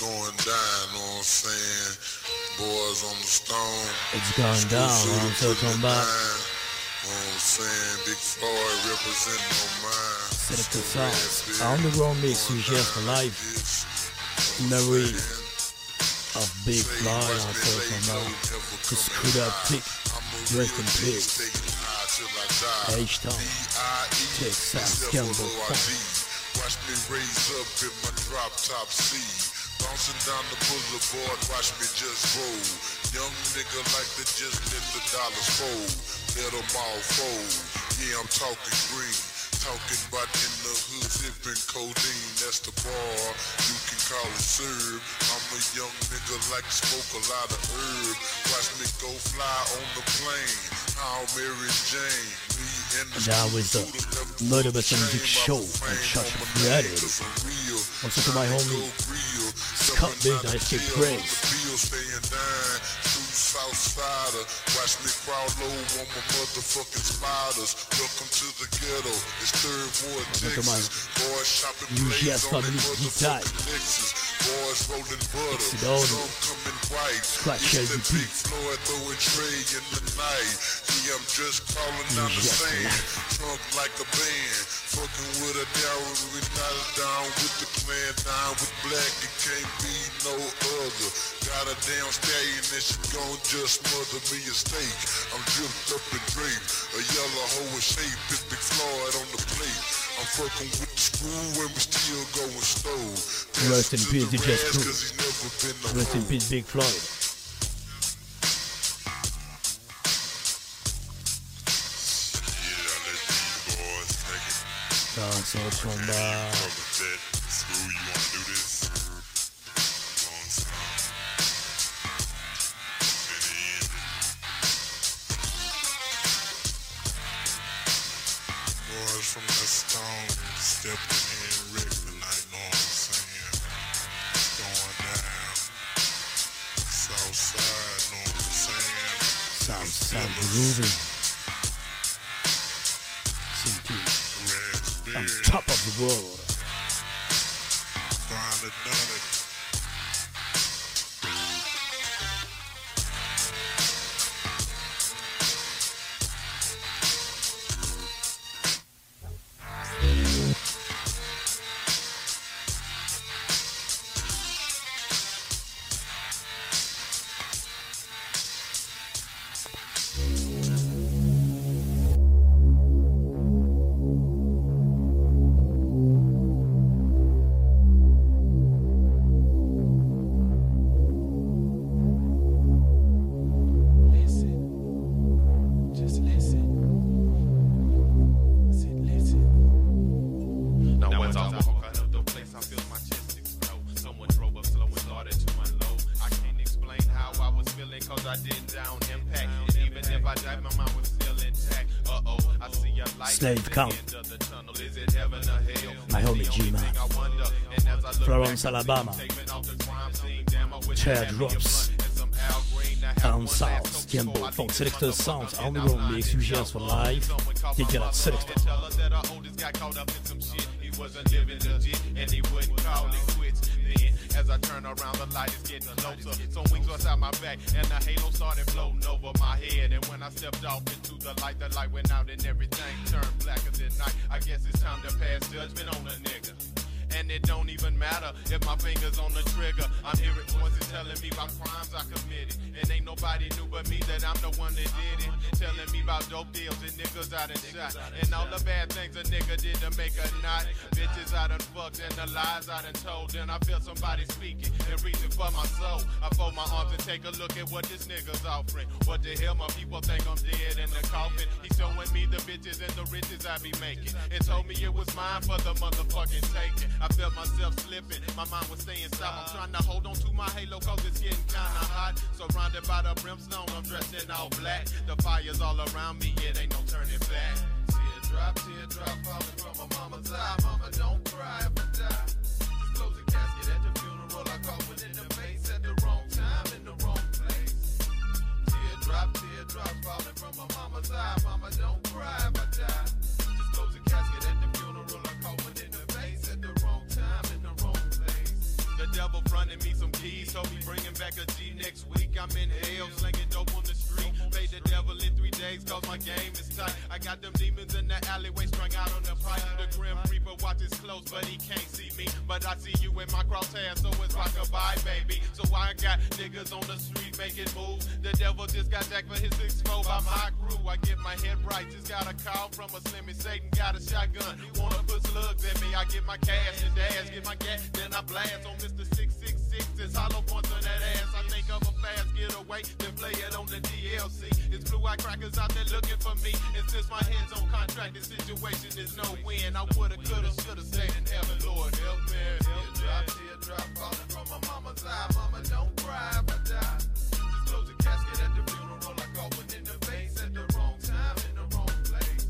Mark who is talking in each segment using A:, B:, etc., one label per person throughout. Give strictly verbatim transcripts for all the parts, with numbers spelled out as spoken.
A: going down, know what I'm saying? Boys on the stone.
B: It's going down, on se tombe bas.
A: Know what I'm saying? Big Floyd representing on mine.
B: Selector Sounds. Underground mix U G S for live. Memory of Big Floyd on se tombe bas. To screw that tick. Rest in peace. H-Town. Texas Campbell.
A: Watch me raise up in my drop top seat. Bouncing down the boulevard, watch me just roll. Young nigga like to just let the dollars fold. Let them all fold. Yeah, I'm talking green. Talking about in the hood, sipping codeine. That's the bar. You can call it serve. I'm a young nigga like smoke a lot of herb. Watch me go fly on the plane. How Mary Jane.
B: That was the Motivation Music Show on Church of Reality. Also to my homie Scott Big, I say praise.
A: Southsider, watch me crawl low on my motherfucking spiders. Welcome to the ghetto, it's third ward Texas. Boys shopping plays on their motherfucking Lexus. Boys rolling butter, some coming white. It's that Big Floyd throwing tray in the night. Yeah, I'm just crawling down the sand, trunk like a band. Fucking with a Darryl, we not down with the clan, down with black, it can't be no other. Got a damn stallion and she gon' just mother me a steak. I'm dripped up and draped, a yellow hoe in shape, it's Big Floyd on the plate. I'm fucking with the screw and we still going stove.
B: Rest in peace, D J Screw. Rest in peace, Big Floyd. Dans son combat.
A: Boys from the stone stepping in Rick tonight, know what I'm saying? Going down. Southside, know what I'm saying?
B: Southside grooving. On top of the world.
A: Finally done it.
B: Slave Count. My homie G-Man. Florence, Alabama. Chair Drops. Down South. Campbell Funk. Selector Sounds. Underground mix. U G S for live. Take it out. Selector.
C: Wasn't living legit and he wouldn't call it quits. Then as I turn around the light is getting closer. Some wings was out my back and the halo started floating over my head. And when I stepped off into the light, the light went out and everything turned blacker than night. I guess it's time to pass judgment on a nigga. And it don't even matter if my finger's on the trigger. I'm hearing voices telling me about crimes I committed. And ain't nobody knew but me that I'm the one that did it. Telling me about dope deals and niggas I done shot. And all the bad things a nigga did to make a knot. Bitches I done fucked and the lies I done told. Then I feel somebody speaking and reaching for my soul. I fold my arms and take a look at what this nigga's offering. What the hell my people think I'm dead in the coffin. He's showing me the bitches and the riches I be making. And told me it was mine for the motherfucking taking. I felt myself slipping, my mind was staying stop. I'm trying to hold on to my halo cause it's getting kinda hot. Surrounded by the brimstone, I'm dressed in all black. The fire's all around me, it ain't no turning back. Teardrop, teardrop falling from my mama's eye. Mama, don't cry if I die. Just close the casket at the funeral. I caught one in the face at the wrong time in the wrong place. Teardrop, teardrop falling from my mama's eye. Mama, don't cry if I die. Just close the casket at the funeral. I caught one in the face at the wrong time in the wrong place. devil fronting me some keys, told me bringing back a G next week. I'm in hell, slinging dope on the street. Paid the devil in three days, cause my game is tight. I got them demons in the alleyway, strung out on the pipe. The Grim Reaper watches close, but he can't see me. But I see you in my crosshairs, so it's rock-a-bye, baby. So I got niggas on the street making moves. The devil just got jacked for his six four by my crew. I get my head right, just got a call from a Slimmy Satan, got a shotgun. Wanna put slugs at me, I get my cash and dash, get my gas, then I blast on Mister six six six. It's hollow points on that ass. I think of a fast getaway, then play it on the D L C. It's blue-eyed crackers out there looking for me. And since my hands on contract, the situation is no win. I woulda, coulda, shoulda stayed in heaven. Lord help me. Teardrop, teardrop falling from my mama's eye. Mama, don't cry if I die. Just close the casket at the funeral. I caught one in the face at the wrong time in the wrong place.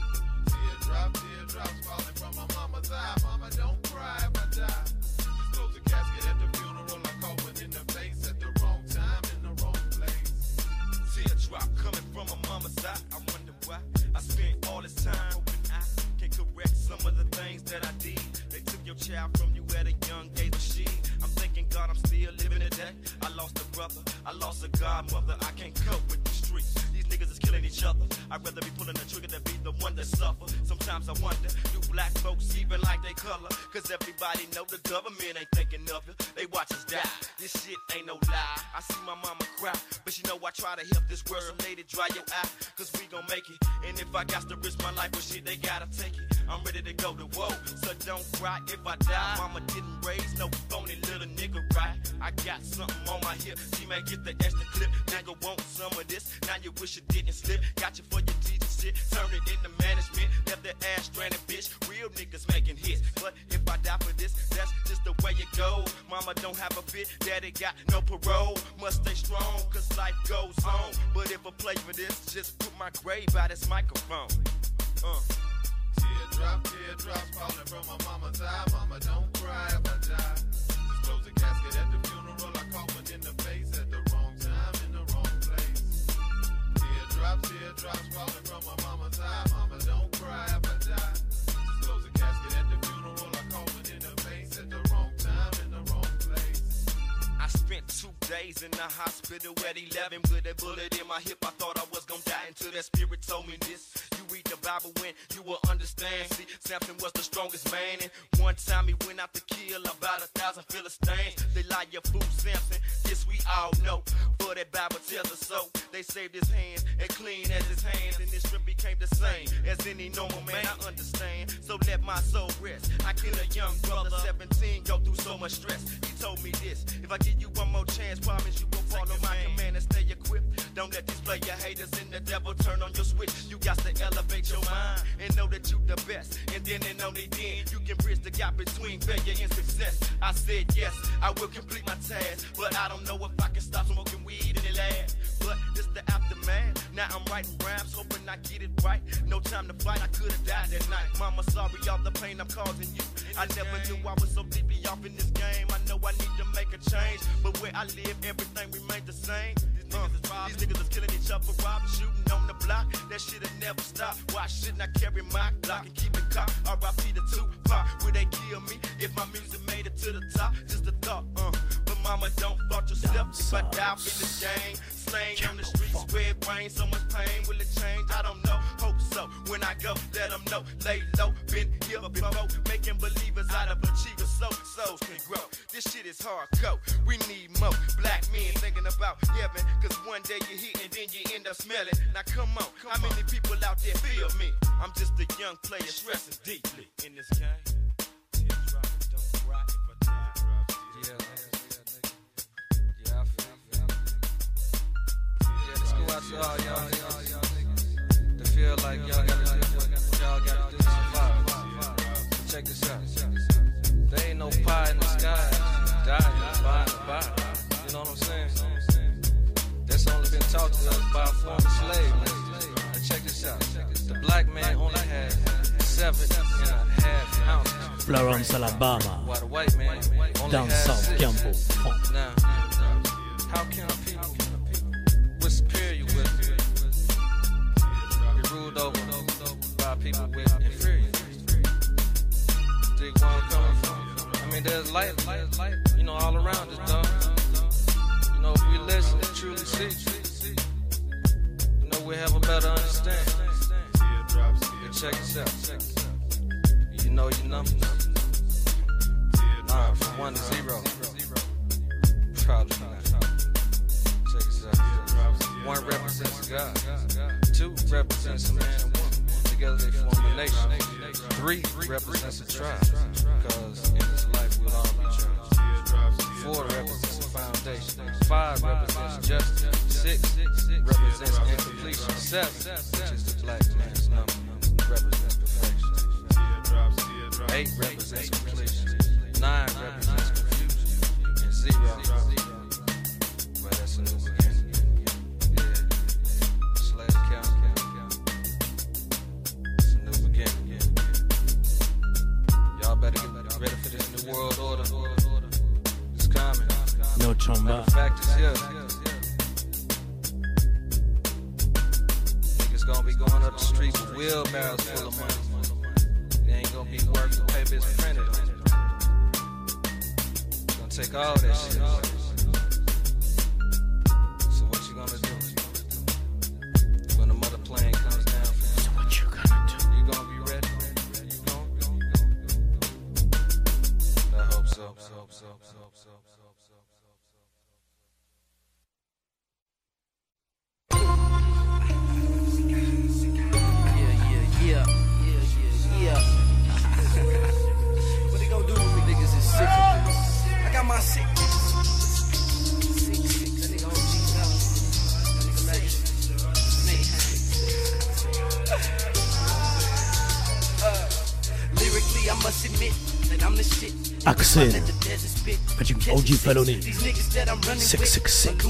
C: Teardrop, teardrops falling from my mama's eye. Mama, don't cry if I die. Just close the casket at the funeral. I caught one in the face at the wrong time in the wrong place.
D: Teardrop coming from my mama's eye. I wonder why I spent all this time hoping I can correct some of the things that I did. They took your child from you at a young age, but she, I'm thanking God I'm still living today. I lost a brother, I lost a godmother. I can't cope with the streets. These niggas is killing each other. I'd rather be pulling the trigger than be the one that suffer. Sometimes I wonder, do black folks even like they color? Cause everybody know the government ain't thinking of you. They watch us die. This shit ain't no lie. I see my mama cry, but she know I try to help this world. So lady, dry your eye, cause we gon' make it. And if I got to risk my life, well shit, they gotta take it. I'm ready to go to war, so don't cry if I die. Mama didn't raise no phony little nigga, right? I got something on my hip, she may get the extra clip. Nigga want some of this, now you wish you didn't slip. Got you for your D J shit, turn it into management. Left the ass stranded, bitch, real niggas making hits. But if I die for this, that's just the way it goes. Mama don't have a fit, daddy got no parole. Must stay strong, cause life goes on. But if I play for this, just put my grave by this microphone. Uh.
C: Teardrop, teardrops falling from my mama's eye. Mama, don't cry if I die. Just close the casket at the funeral. I caught one in the face at the wrong time in the wrong place. Teardrops, teardrops falling from my mama's eye. Mama, don't cry if I die. Just close the casket at the funeral. I caught one in the face at the wrong time in the wrong place.
D: I spent two days in the hospital at eleven with a bullet in my hip. I thought I was gonna die until that spirit told me this. You read the Bible when you will understand. See, Samson was the strongest man, and one time he went out to kill about a thousand Philistines. They lie your fool Samson, this we all know. For that Bible tells us so. They saved his hands and clean as his hands, and his strip became the same as any normal man. I understand, so let my soul rest. I killed a young brother, seventeen, go through so much stress. He told me this: if I give you one more chance, promise you will follow my command and stay equipped. Don't let these player haters and the devil turn on your switch. You got to elevate your mind and know that you the best. And then and only then you can bridge the gap between failure and success. I said yes, I will complete my task, but I don't know if I can stop smoking weed in the lab. But this the aftermath. Now I'm writing rhymes, hoping I get it right. No time to fight, I could've died that night. Mama, sorry all the pain I'm causing you. I never knew I was so deeply off in this game. I know I need to make a change, but where I live, everything remains the same. These niggas, uh, is, robbing. These niggas is killing each other, robbing, shooting on the block. That shit'll never stop. Why shouldn't I carry my Glock and keep it cocked? R I P to Tupac, would they kill me if my music made it to the top? Just a thought, uh. But mama, don't fault yourself if I die in this game. Slang on the streets, spread brain, so much pain. Will it change? I don't know. Hope so. When I go, let them know. Lay low, been here before. Making believers out of achievers so souls can grow. This shit is hardcore. We need more black men thinking about heaven. Cause one day you hit and then you end up smelling. Now come on, come how on. Many people out there feel me? I'm just a young player stressing deeply in this game. Teardrop, don't cry if I die. Yeah, yeah, I feel you. Yeah, let's go out to all y'all niggas that feel like y'all gotta do what y'all gotta do to survive. So check this out. There ain't no pie in the sky. Dying, by and by. You know what I'm saying? That's only been taught to us by a former slave, man. Now check this out. The black man only had seven and a half ounces.
B: Florence, Alabama.
D: While the white man only
B: Down
D: had
B: south,
D: six.
B: Campbell.
D: Now, how can people with superior wisdom be ruled over by people with inferior wisdom? Dig where I'm coming from. I mean,
E: mean, there's light, you know, all around us, dog. You know, if we listen and truly see, you know, we have a better understanding. And check this out. You know your numbers. Nine from one to zero. Probably not. Check this out. One represents God. Two represents a man and woman. Together they form a nation. Three represents a tribe. Because in this life we'll all be tribes. Four represents a foundation. Five represents justice. Six represents incompletion. Seven, which is the black man's number, represents perfection. Eight represents completion. Nine represents confusion. And zero, well, that's a new beginning. Yeah. Slave count. It's a new beginning. Y'all better get ready for this new world order. It's coming.
B: No chamba.
E: The fact is here. Niggas gonna be going up the street with wheelbarrows full of money. It ain't gonna be worth the paper it's printed on. It's gonna take all that shit. So what you gonna do? When the mother plane comes down for you?
B: So what you gonna do?
E: You gonna be ready? You gonna? I hope so. I hope so. I hope so.
F: Yeah, yeah, yeah, yeah. What they gonna do with me? Niggas is sick of this. I got my sick. Sick, sick. That nigga O G now. That nigga legacy. uh, lyrically, I must admit that I'm the shit.
B: Axel, petit O G Felony, six six six.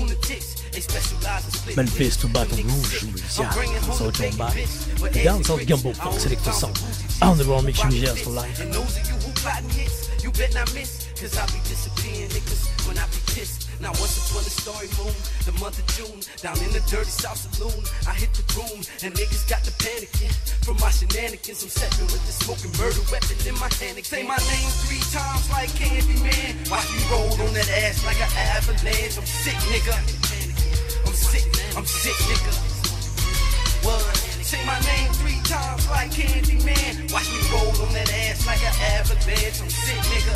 B: Memphis to Baton Rouge, Louisiana, South Jomba. The down South Gumbo Funk Selector Song. On the wrong mix, you just for life.
F: And those of you who plotting hits, you bet not miss. Cause I be disappearing niggas when I be pissed. Now once upon a story moon, the month of June, down in the dirty South Saloon, I hit the room and niggas got the panicking. From my shenanigans, I'm stepping with the smoking murder weapon in my hand. Say my name three times like Candyman. Watch me roll on that ass like an avalanche. I'm sick, nigga. I'm sick, I'm sick, nigga. What? Say my name three times like Candyman. Watch me roll on that ass like an avalanche. I'm sick, nigga.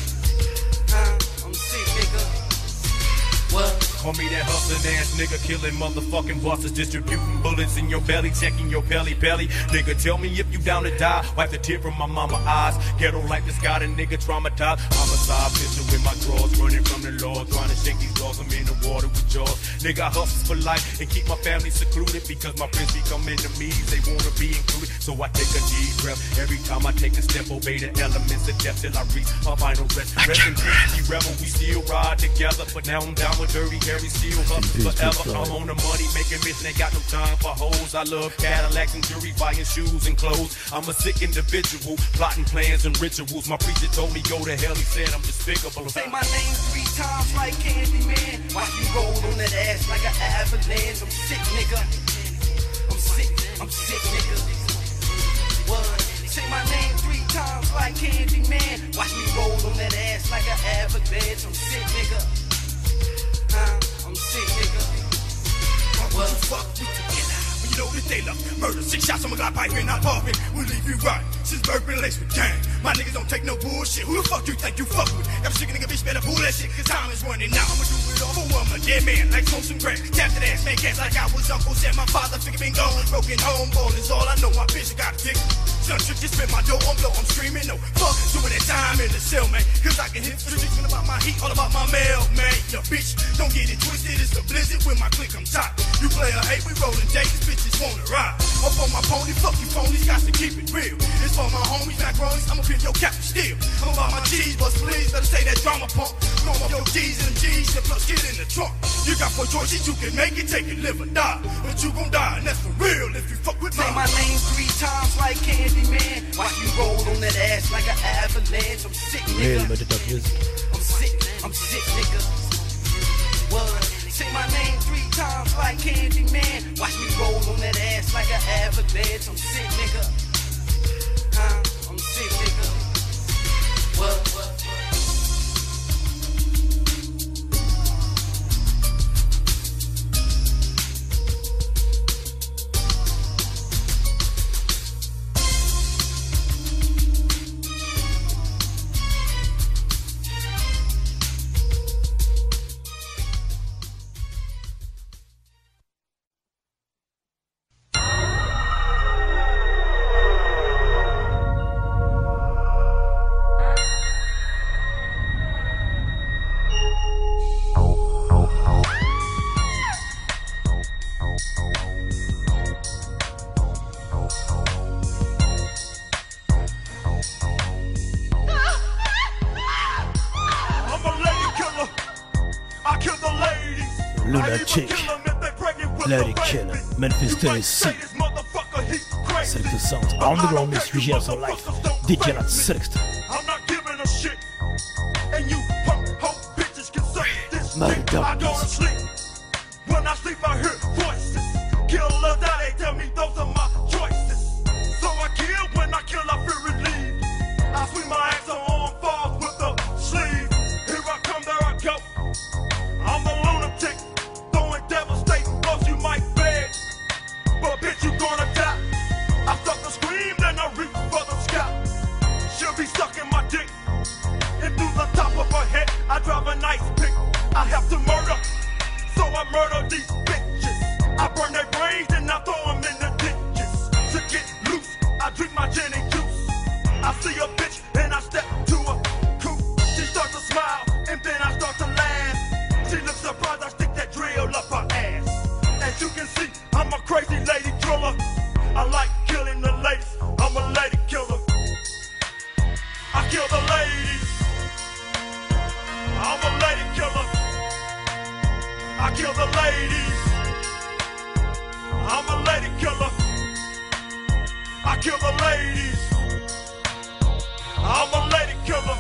F: Huh? I'm sick, nigga. What?
G: Call me that hustling ass nigga, killing motherfucking bosses, distributing bullets in your belly, checking your belly belly. Nigga, tell me if you down to die. Wipe the tear from my mama eyes. Ghetto life has got a nigga traumatized. Homicide pistol with my drawers, running from the law, trying to shake these dogs. I'm in the water with jaws. Nigga, I hustle for life and keep my family secluded because my friends become enemies. They wanna be included, so I take a deep breath every time I take a step. Obey the elements of death till I reach my final rest. Rest in peace, we rebel, we still ride together. But now I'm down with dirty Harry, still hustle forever. I'm on the money making mission, ain't got no time for hoes. I love Cadillacs and jewelry, buying shoes and clothes. I'm a sick individual, plotting plans and rituals. My preacher told me go to hell, he said I'm despicable.
F: Say my name three times like Candyman. Watch me roll on that ass like an avalanche. I'm sick, nigga. I'm sick, I'm sick, nigga. What? Say my name three times like Candyman. Watch me roll on that ass like an avalanche. I'm sick, nigga. Huh? I'm sick, nigga.
G: What the fuck we together? When you know that they love murder, six shots on my Glock pipe and not popping. We'll leave you right. Since birth been laced with gang. My niggas don't take no bullshit. Who the fuck you think you fuck with? Every sick nigga bitch better pull that shit, cause time is running out. I'ma do it all for one, a dead man, like smoke some crack. Tap that ass, make ass like I was Uncle Sam. My father figure been gone, broken home, ball is all I know. My bitch got a dick. Son, trick, just spit my dough, I'm low, I'm screaming, no fuck, doing that time in the cell, man. Cause I can hit the streets, all about my heat, all about my mail, man. Yo, bitch, don't get it twisted, it's the blizzard when my click I'm top. You play a hate, we rolling days, bitches wanna ride. Up on my pony, fuck you phonies, got to keep it real. It's for my homies, macaronies, I'ma pin your cap still. I'm about my G's, but please, better say that drama pump. Throw up your G's and G's, and plus get in the trunk. You got four choices, you can make it, take it, live or die. But you gon' die, and that's for real if you fuck with me.
F: Say my name three times like Candyman. Watch me roll on that ass like an avalanche. I'm sick, nigga. I'm sick, I'm sick, nigga. What? Say my name three times like Candyman. Watch me roll on that ass like an avalanche. I'm sick, nigga. Huh? I'm sick, nigga. What?
B: Lunatic, Lady Killer, Memphis, Tennessee. Selector Sounds, Underground Mix, U G S for Life, D J Lat Selector.
G: I'm not giving a shit, and you punk hoe bitches can suck this shit. I go to sleep. When I sleep, I hear voices. Kill or die, they tell me those are my choices. So I kill, when I kill, I fear relief. I swing my axe on arm falls with the sleeve. Here I come, there I go. I'm a lunatic, throwing devastating blows. You might beg, but bitch, you gonna die. I suck the scream, then I reach for the sky. She'll be sucking my dick, and through the top of her head, I drive a nice pick. I have to murder, so I murder these bitches. I burn their brains and I throw them in the ditches. To get loose, I drink my gin and juice. I see a bitch and I step to a coupe. She starts to smile and then I start to laugh. She looks surprised I stick that drill up her ass. As you can see, I'm a crazy lady driller. I like killing the ladies, I'm a lady killer. I kill the ladies, I'm a lady killer. I kill the ladies, I'm a lady killer. I kill the ladies, I'm a lady killer.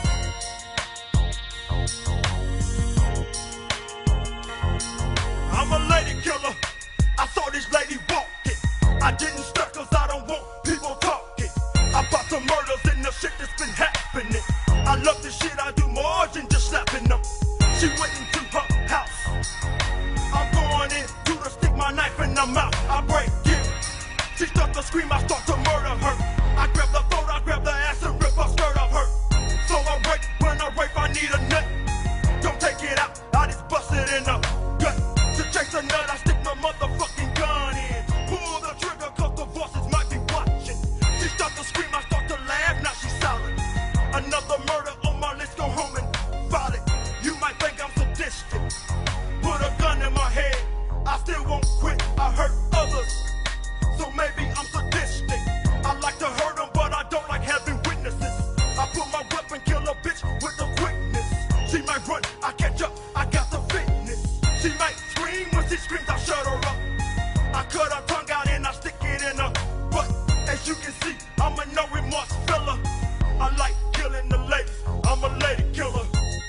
G: I'm a lady killer. I saw this lady walking. I didn't start cause I don't want people talking about the murders and the shit that's been happening. I love this shit, I do more than just slapping them. She went into her house. I'm going in to the stick my knife in the mouth. I break it. She starts to scream, I start to murder her. I grab the throat, I grab the ass and rip her skirt off her. So I rape, when I rape I need a nut. Don't take it out, I just bust it in the gut. To chase a nut, I stick my motherfucking gun in. Pull the trigger cause the voices might be watching. She starts to scream, I start to laugh, now she's silent. Another murder on my list, go home and file it. You might think I'm sadistic. Put a gun in my head, I still won't quit, I hurt others. So maybe I'm sadistic. I like to hurt them, but I don't like having witnesses. I put my weapon, kill a bitch with the quickness. She might run, I catch up, I got the fitness. She might scream, when she screams, I shut her up. I cut her tongue out and I stick it in her butt. As you can see, I'm a no remorse fella. I like killing the ladies, I'm a lady killer.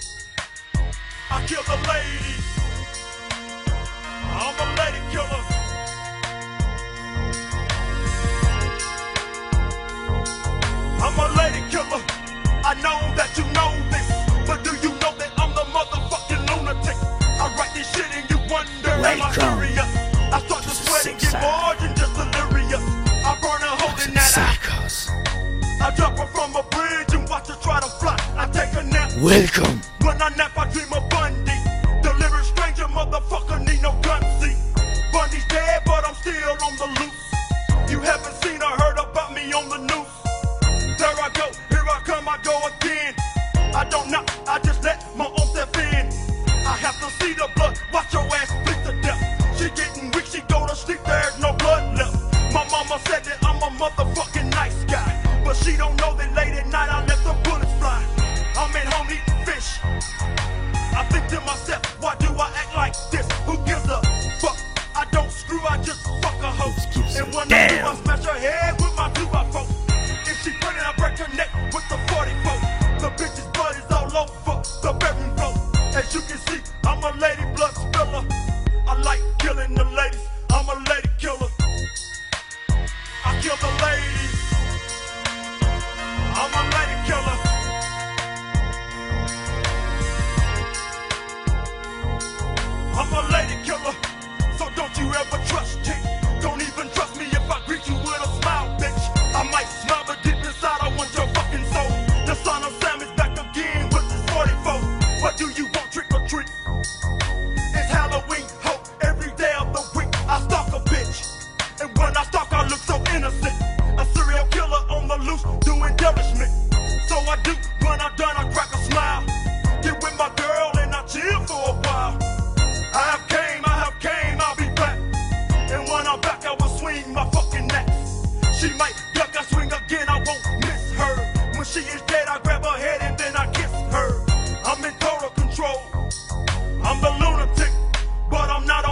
G: I kill the ladies, I'm a lady killer. I'm a lady killer. I know that you know this, but do you know that I'm the motherfucking lunatic? I write this shit and you wonder am I serious? I start to sweat and get more than just delirious. I burn a hole in that eye. I drop her from a bridge and watch her try to fly. I take a nap.
B: Welcome.
G: When I nap, I dream of Bundy. Delivered stranger, motherfucker, need no gun, see. Bundy's dead, but I'm still on the loose. You haven't seen or heard about me on the news. There I go, here I come, I go again. I don't knock, I just let my own step in. I have to see the blood, watch your ass bleed to death. She getting weak, she go to sleep, there's no blood left. My mama said that I'm a motherfucking nice guy, but she don't know that late at night I let the bullets fly. I'm at home eating fish. I think to myself, why do I act like this? Who gives a fuck? I don't screw, I just fuck a hoe. And when I do, I smash her head with my two by four. If she pregnant, I break her neck with the forty-four. The bitch's blood is all over the bedroom floor. As you can see, I'm a lady blood spiller. I like killing the ladies, I'm a lady killer. I kill the ladies, I'm a lady killer. I'm a lady killer, so don't you ever trust me. Don't even trust me if I greet you with a smile, bitch. I might smile, but deep inside I want your fucking soul. The son of Sam is back again with his forty-four. What do you want, trick or treat? It's Halloween, ho, every day of the week. I stalk a bitch, and when I stalk I look so innocent. A serial killer on the loose, do embellishment. So I do, when I'm done I crack a smile. Get with my girl and I chill for a while. I have came, I have came, I'll be back. And when I'm back I will swing my fucking axe. She might duck, I swing again, I won't miss her. When she is dead, I grab her head and then I kiss her. I'm in total control. I'm the lunatic, but I'm not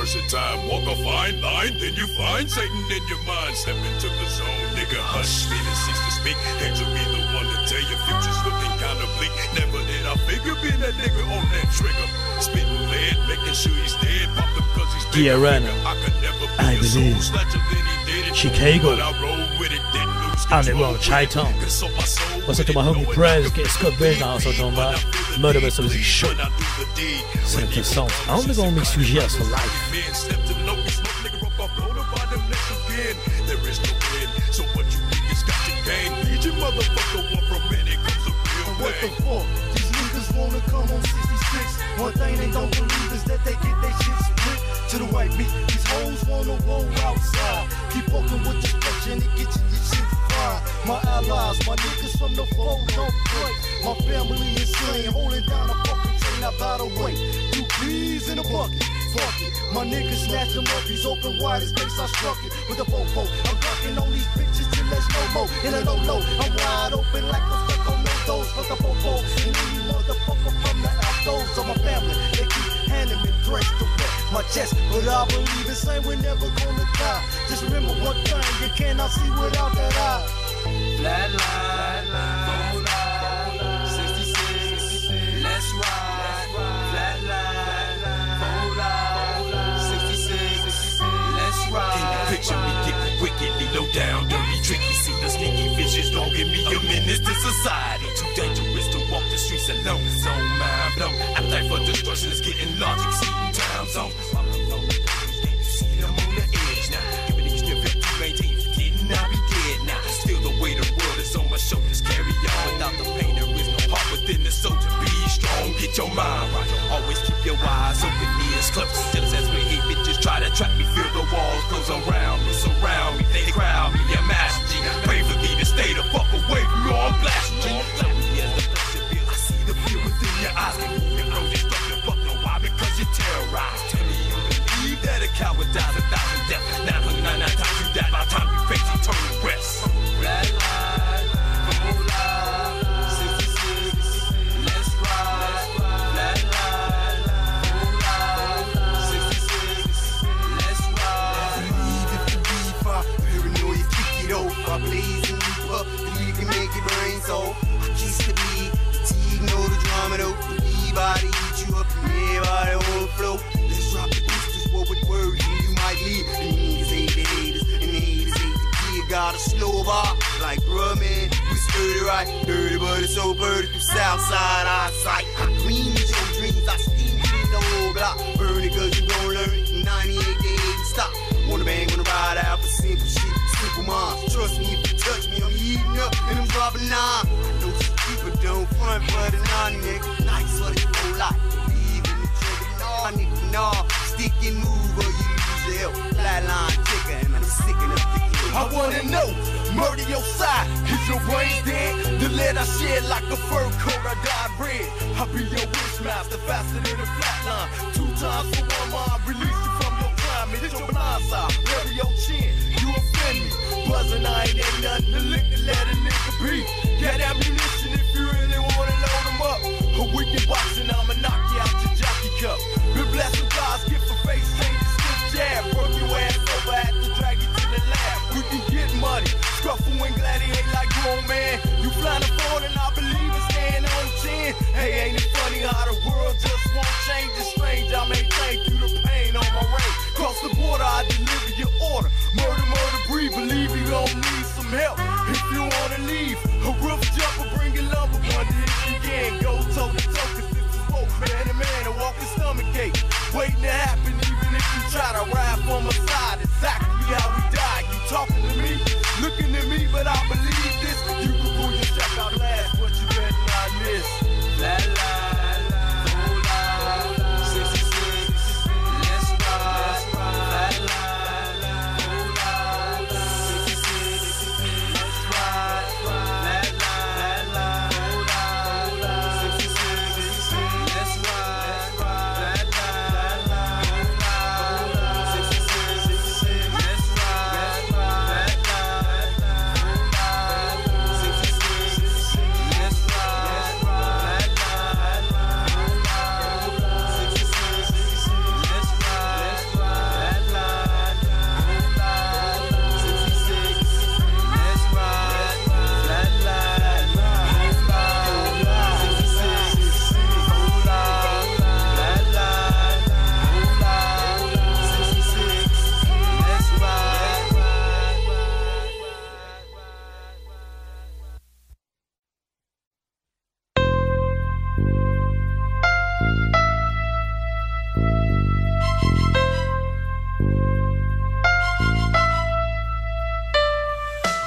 H: cursed time. Walk a fine line, then you find Satan in your mind. Step into the zone, nigga, hush. Meaning cease to speak. Angel be the one to tell your future's looking kinda bleak. Never did I figure being that nigga on that trigger. Spitting lead, making sure he's dead. Popped him cause he's dead. I could never be
B: I
H: a soul
B: believe
H: snatcher, then he did it.
B: Chicago.
H: But I rolled with it, didn't lose
B: Underground Chi-Town. What's up to my homie Prez, get Scott Bass dans son tomba. Murder Best Music Show. C'est le puissance. Underground Mix U G S for life.
H: There is no end, so what you think is got your game. Lead your motherfucker one from minute comes a real
G: What the
H: pain.
G: fuck? These niggas wanna come on sixty-six. One thing they don't believe is that they get their shit split to the white meat. These hoes wanna roll outside. Keep fucking with the structure and it get you your shit fried. My allies, my niggas from the fold don't play. My family is slain, holding down a fucking train out by the way. Two peas in a bucket. Fuck it. My niggas snatch them up, he's open wide as case I struck it with a fofo. I'm rocking on these bitches till there's no more. In a low low, I'm wide open like a fuck on no toes for the fofo. And any motherfucker from the outdoors of my family, they keep handing me threats to wet my chest. But I believe the same, we're never gonna die. Just remember one thing, you cannot see without that eye.
F: Flatline, phone line, sixty-six, let's ride. Flatline, phone line, sixty-six, let's ride.
H: Can you picture me getting wickedly low down, dirty, tricky? See the sneaky vicious don't give me a menace to society. Too dangerous to walk the streets alone. So mind blown. Appetite for destruction is getting large, exceeding time zone. You see them on the edge now. Giving these still fifty, maintain forgetting I'll be dead now. Still the way the world is on my shoulders. Carry on without the pain. There is no heart within the soldier. Be strong, get your mind right. Always keep your eyes open, ears close. Jealous as we hate bitches try to trap me. Feel the walls close around me, surround me. They crowd me, I'm Master G. Pray for thee to stay the fuck away from your own blast G. I see the fear within your eyes. Your own destruction, fuck no why? Because you're terrorized. Tell me you believe that a coward dies a thousand deaths. nine hundred ninety-nine times you die by the time you face eternal rest.
F: Flatline, phone line, sixty-six, let's ride. Flatline, phone line, sixty-six, let's ride.
I: Believe if you be far, paranoia kick it off. I blaze and leap up, you can make your brain so. I kiss the beat, fatigue, know the drama though. Believe I to eat you up, and everybody overflow. Let's drop the pistols, what with words, and you might leave. And niggas hate the haters, and the haters hate the kid. Got a slow bar, like bruh man, we sturdy right. Dirty but it's so birdie through Southside eyesight. I clean your dreams, I steam in the whole block. Burn it cause you gon' learn it in ninety-eight days, stop. Wanna bang, wanna ride out for simple shit, simple minds. Trust me, if you touch me, I'm heating up and I'm dropping nine. I know some people don't front for the nine, nigga. Nice for the whole life. Believe in the trigger, nah, nigga, nah. Stick and move or you lose your help. Flatline ticker, and I'm sick enough to kill.
G: I wanna know, murder your side, is your brain dead? The lead I shed like a fur coat, I dyed red. I be your wish master, faster than a flatline. Two times for one mind, release you from your crime. It's your blind side, bury your chin, you offend me. Buzzing, I ain't ain't nothing to lick to let a nigga be. Get ammunition if you really wanna load them up. A wicked boxing, I'ma knock you out your jockey cup. Been blessed with God's gift for face changes, stiff jab. Work your ass over, had to drag you to the lab. We can get money, scuffle and gladiate like grown man. You flying a phone and I believe it's staying on ten. Hey, ain't it funny how the world just won't change? It's strange, I maintain through the pain on my range.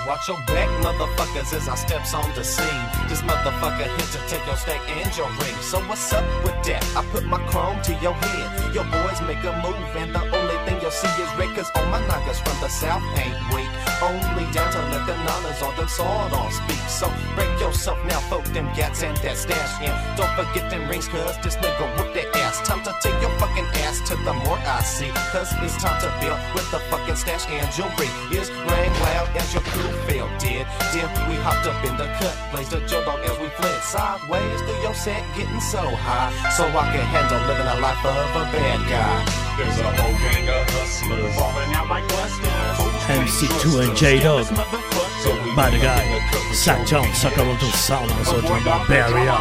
J: Watch your back, motherfuckers, as I steps on the scene. This motherfucker here to take your stack and your ring. So what's up with that? I put my chrome to your head. Your boys make a move, and the only thing you'll see is red, cause all my niggas from the south ain't weak. Only down to let the nanas on them sword on speak. So break yourself now, folk them gats and that stash. And don't forget them rings, cause this nigga whip that ass. Time to take your fucking ass to the more I see. Cause it's time to build with the fucking stash and jewelry. It's rang loud as your crew fell dead. Then we hopped up in the cut, blazed the Joe Dog as we fled sideways through your set, getting so high, so I can handle living a life of a bad guy.
H: There's a whole gang of hustlers falling out like busters.
B: M C two and J Dog. By the guy, Sack Jones, Sacramento Sound, on sort of Barrier.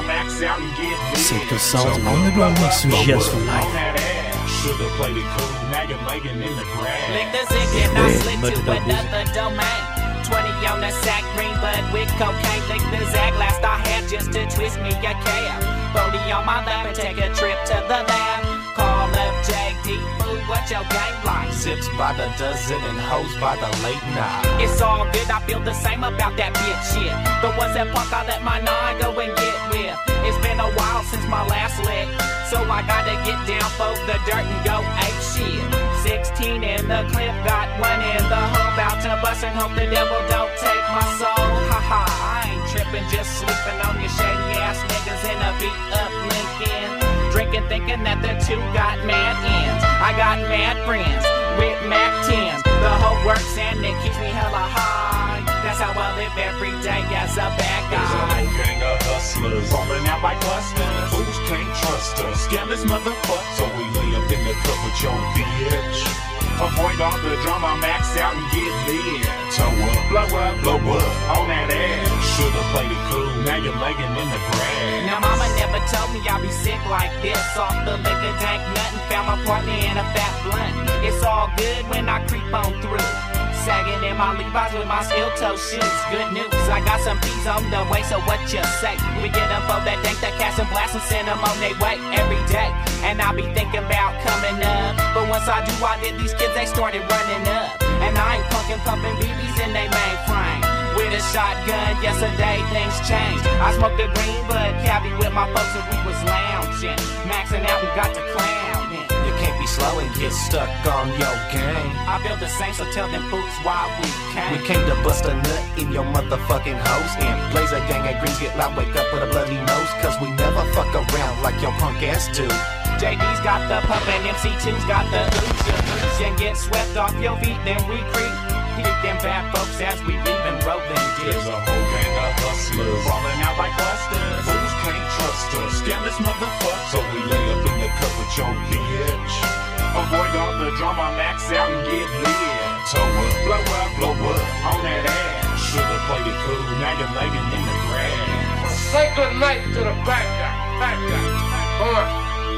B: C'est que sound underground mix with Just for Life.
H: Should've played it cool, now you're laying in the grass.
K: Lick the zig and I slid to another domain. twenty on the sack, green bud with cocaine. Lick the zag, last I had just to twist me a cab. forty on my lap and take a trip to the lab. Call up J D, food, what your game like?
J: Zips by the dozen and hoes by the late night.
K: It's all good, I feel the same about that bitch shit. But was that punk, I let my nine go and get with. It's been a while since my last lick, so I gotta get down for the dirt and go ape shit. Sixteen in the clip, got one in the hole, bout to bust and hope the devil don't take my soul. Haha, I ain't tripping, just sleeping on your shady ass niggas in a beat up Lincoln. Drinking, thinking that the two got mad ends. I got mad friends with Mac tens. The whole works and it keeps me hella high. That's how I live every day as a bad guy.
H: There's a whole gang of hustlers falling out like busters. Fools can't trust us, scandalous motherfuckers. So we lay up in the cup with your bitch. Avoid all the drama, max out and get lit. Toe up, blow up, blow up on that ass. Should've played it cool, now you're laying in the grass.
K: Now mama never told me I'd be sick like this. Off the liquor tank, nothing, found my partner in a fat blunt. It's all good when I creep on through. Sagging in my Levi's with my steel toe shoes. Good news, I got some peas on the way, so what you say? We get them for that dank, that cash and blast and send them on their way every day. And I be thinking about coming up, but once I do, I did these kids, they started running up. And I ain't punkin' pumping B Bs in they mainframe. With a shotgun, yesterday things changed. I smoked a green bud cabbie with my folks and we was lounging, maxing out and got to clowning.
J: You can't be slow and get stuck on your game.
K: I feel the same, so tell them fools why we came.
J: We came to bust a nut in your motherfucking hoes. And blaze a gang at Greens, get loud, wake up with a bloody nose. Cause we never fuck around like your punk ass do.
K: J D's got the pump and M C two's got the ooze. And get swept off your feet, then we creep. Keep them bad folks as we leave and rolling dish.
H: There's a whole gang of hustlers falling out like busters. Fools can't trust us, scandalous motherfuckers. So we lay up in the cup with your bitch. Avoid all the drama, max out and get lit. Toe up, blow up, blow up on that ass. Should've played it cool, now you're laying in the grass.
L: Say good night to the bad guy, bad guy. Come on.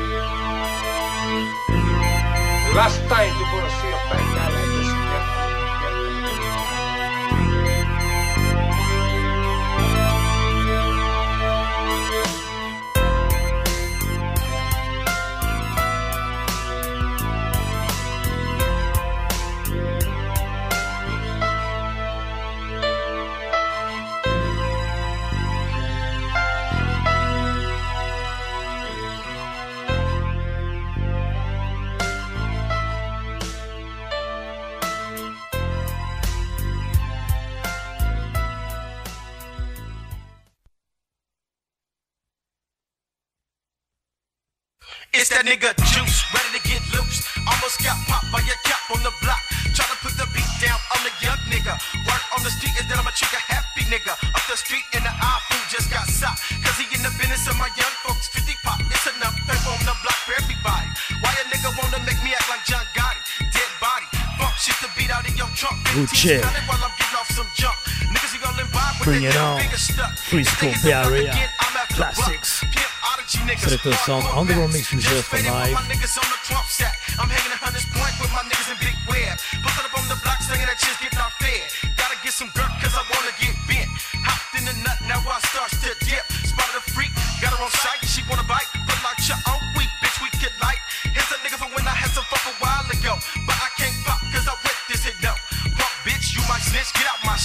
L: The last time you're gonna see a bad guy like this again.
D: It's that nigga Juice, ready to get loose. Almost got popped by your cap on the block. Try to put the beat down on the young nigga. Work on the street is that I'm a trigger happy nigga. Up the street in the eye, fool just got shot. Cause he in the business of my young folks. fifty pop, it's enough paper on the block for everybody. Why a nigga wanna make me act like John Gotti? Dead body, bump shit to beat out in your trunk.
B: Gucci.
D: While I'm getting off some junk. Niggas, you gonna vibe with
B: Bring it on. Frisco Barrier Classics. Selector Sound Underground Mix with Just for Life.
D: I'm hanging a hundred point with my niggas in big web. Posted up on the block saying that shit's getting off fed. Gotta get some dirt cause I wanna get bent. Hopped in the nut, now I start to dip. Spotted a freak, got her on sight. She wanna bite, but like your own week, bitch, we get light. Here's a nigga from when I had some fuck a while ago. But I can't pop cause I wet this hit no. Pump bitch, you might snitch, get out my shit.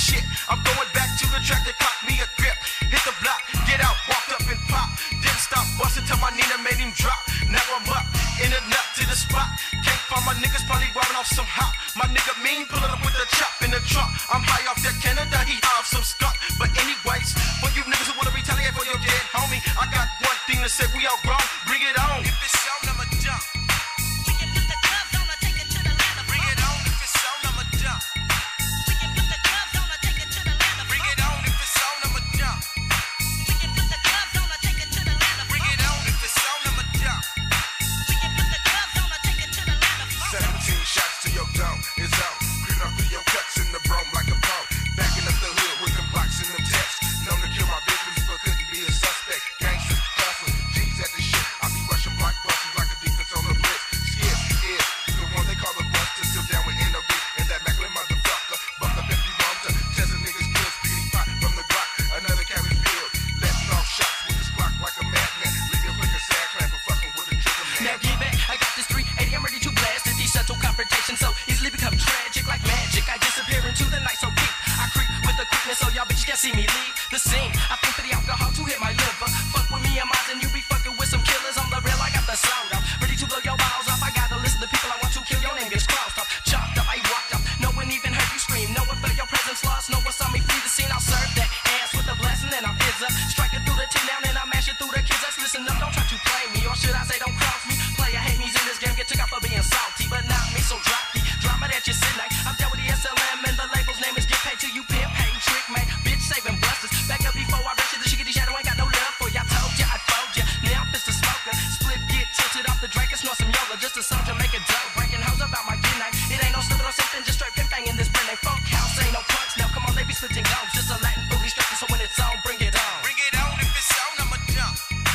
D: shit. I'm going back to the track that caught me a grip. Hit the block, get out, walked up and pop. Didn't stop busting till my Nina made him drop. Now I'm up, in and up to the spot. Can't find my niggas, probably robbing off some hop. My nigga mean, pulling up with the chop in the trunk. I'm high off that Canada, he high off some skunk. But anyways, for you niggas who wanna retaliate for your dead homie, I got one thing to say, we all grown, bring it on. If it's so, I'ma jump. We can put the gloves on, I take it to the ladder. Bring it on, if it's so, I'ma jump. We can put the gloves on, I take it to the ladder. Bring it on, if it's so, I'ma jump. We can put the gloves on, I take it to the ladder. Bring it on, if it's so, I'ma jump. We can put the gloves on, I take it to the ladder.
C: seventeen shots to your dome, it's on. Creep up through your cuts in the brome like a bone. Backing up the hood with them blocks and them texts. Known to kill my victims, but couldn't be a suspect. Gangsters, hustlers, G's at the shit. I be rushing block busters like a defense on the blitz. Skip is the one they call the buster. Still down with N O B and that Macklin motherfucker. Buck up if you want to. Test a niggas kill, speedy pop from the Glock. Another carries field. Letting off shots with this Glock like a madman. Leave your flicker sad clan for fucking with a trigger man.
F: Now get back, I got this three eighty, I'm ready to blast. If these subtle confrontations so easily become tragic like magic, I disappear into the night so deep. I creep with the quickness so y'all bitches can't see me leave the scene. I think for the alcohol to hit my liver. Fuck with me and mine and you be fucking with some killers on the real. I got the sound up, ready to blow your balls off. I gotta listen to people I want to kill. Your name gets crossed off, chopped up, I walked up. No one even heard you scream. No one felt your presence lost. No one saw me flee the scene. I'll serve that ass with a blast and then I'm his up. Striking through the tin down and I'm mashing through the kids. Let's listen up, don't try to play me. Or should I say don't cross me? Player hate me's in this game. Get took out for being salty, but not me, so drop the drama that you sit like. I'm down with the S L M and the label's name is Get Paid Till You Pimp, hating trick, man. Bitch saving busters. Back up before I rush it. The shit shadow ain't got no love for ya. Told ya, I told ya. Now I'm just a smoker. Split, get tilted off the drink and snort some Yola. Just a soldier, make a dough. Breaking hoes about my good night. It ain't no stupid or something, just straight pimp bang in this brand. They funk house, ain't no punch. Now come on, they be splitting goals. Just a Latin booty stretching, so when it's on, bring it on.
D: Bring it on, if it's on, I'ma jump.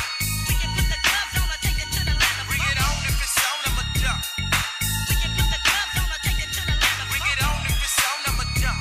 D: We can put the gloves on, I take it to the ladder. Bring it on, if it's on, I'ma jump. We can put the gloves on, I take it to the ladder. Bring it on, if it's on, I'ma jump.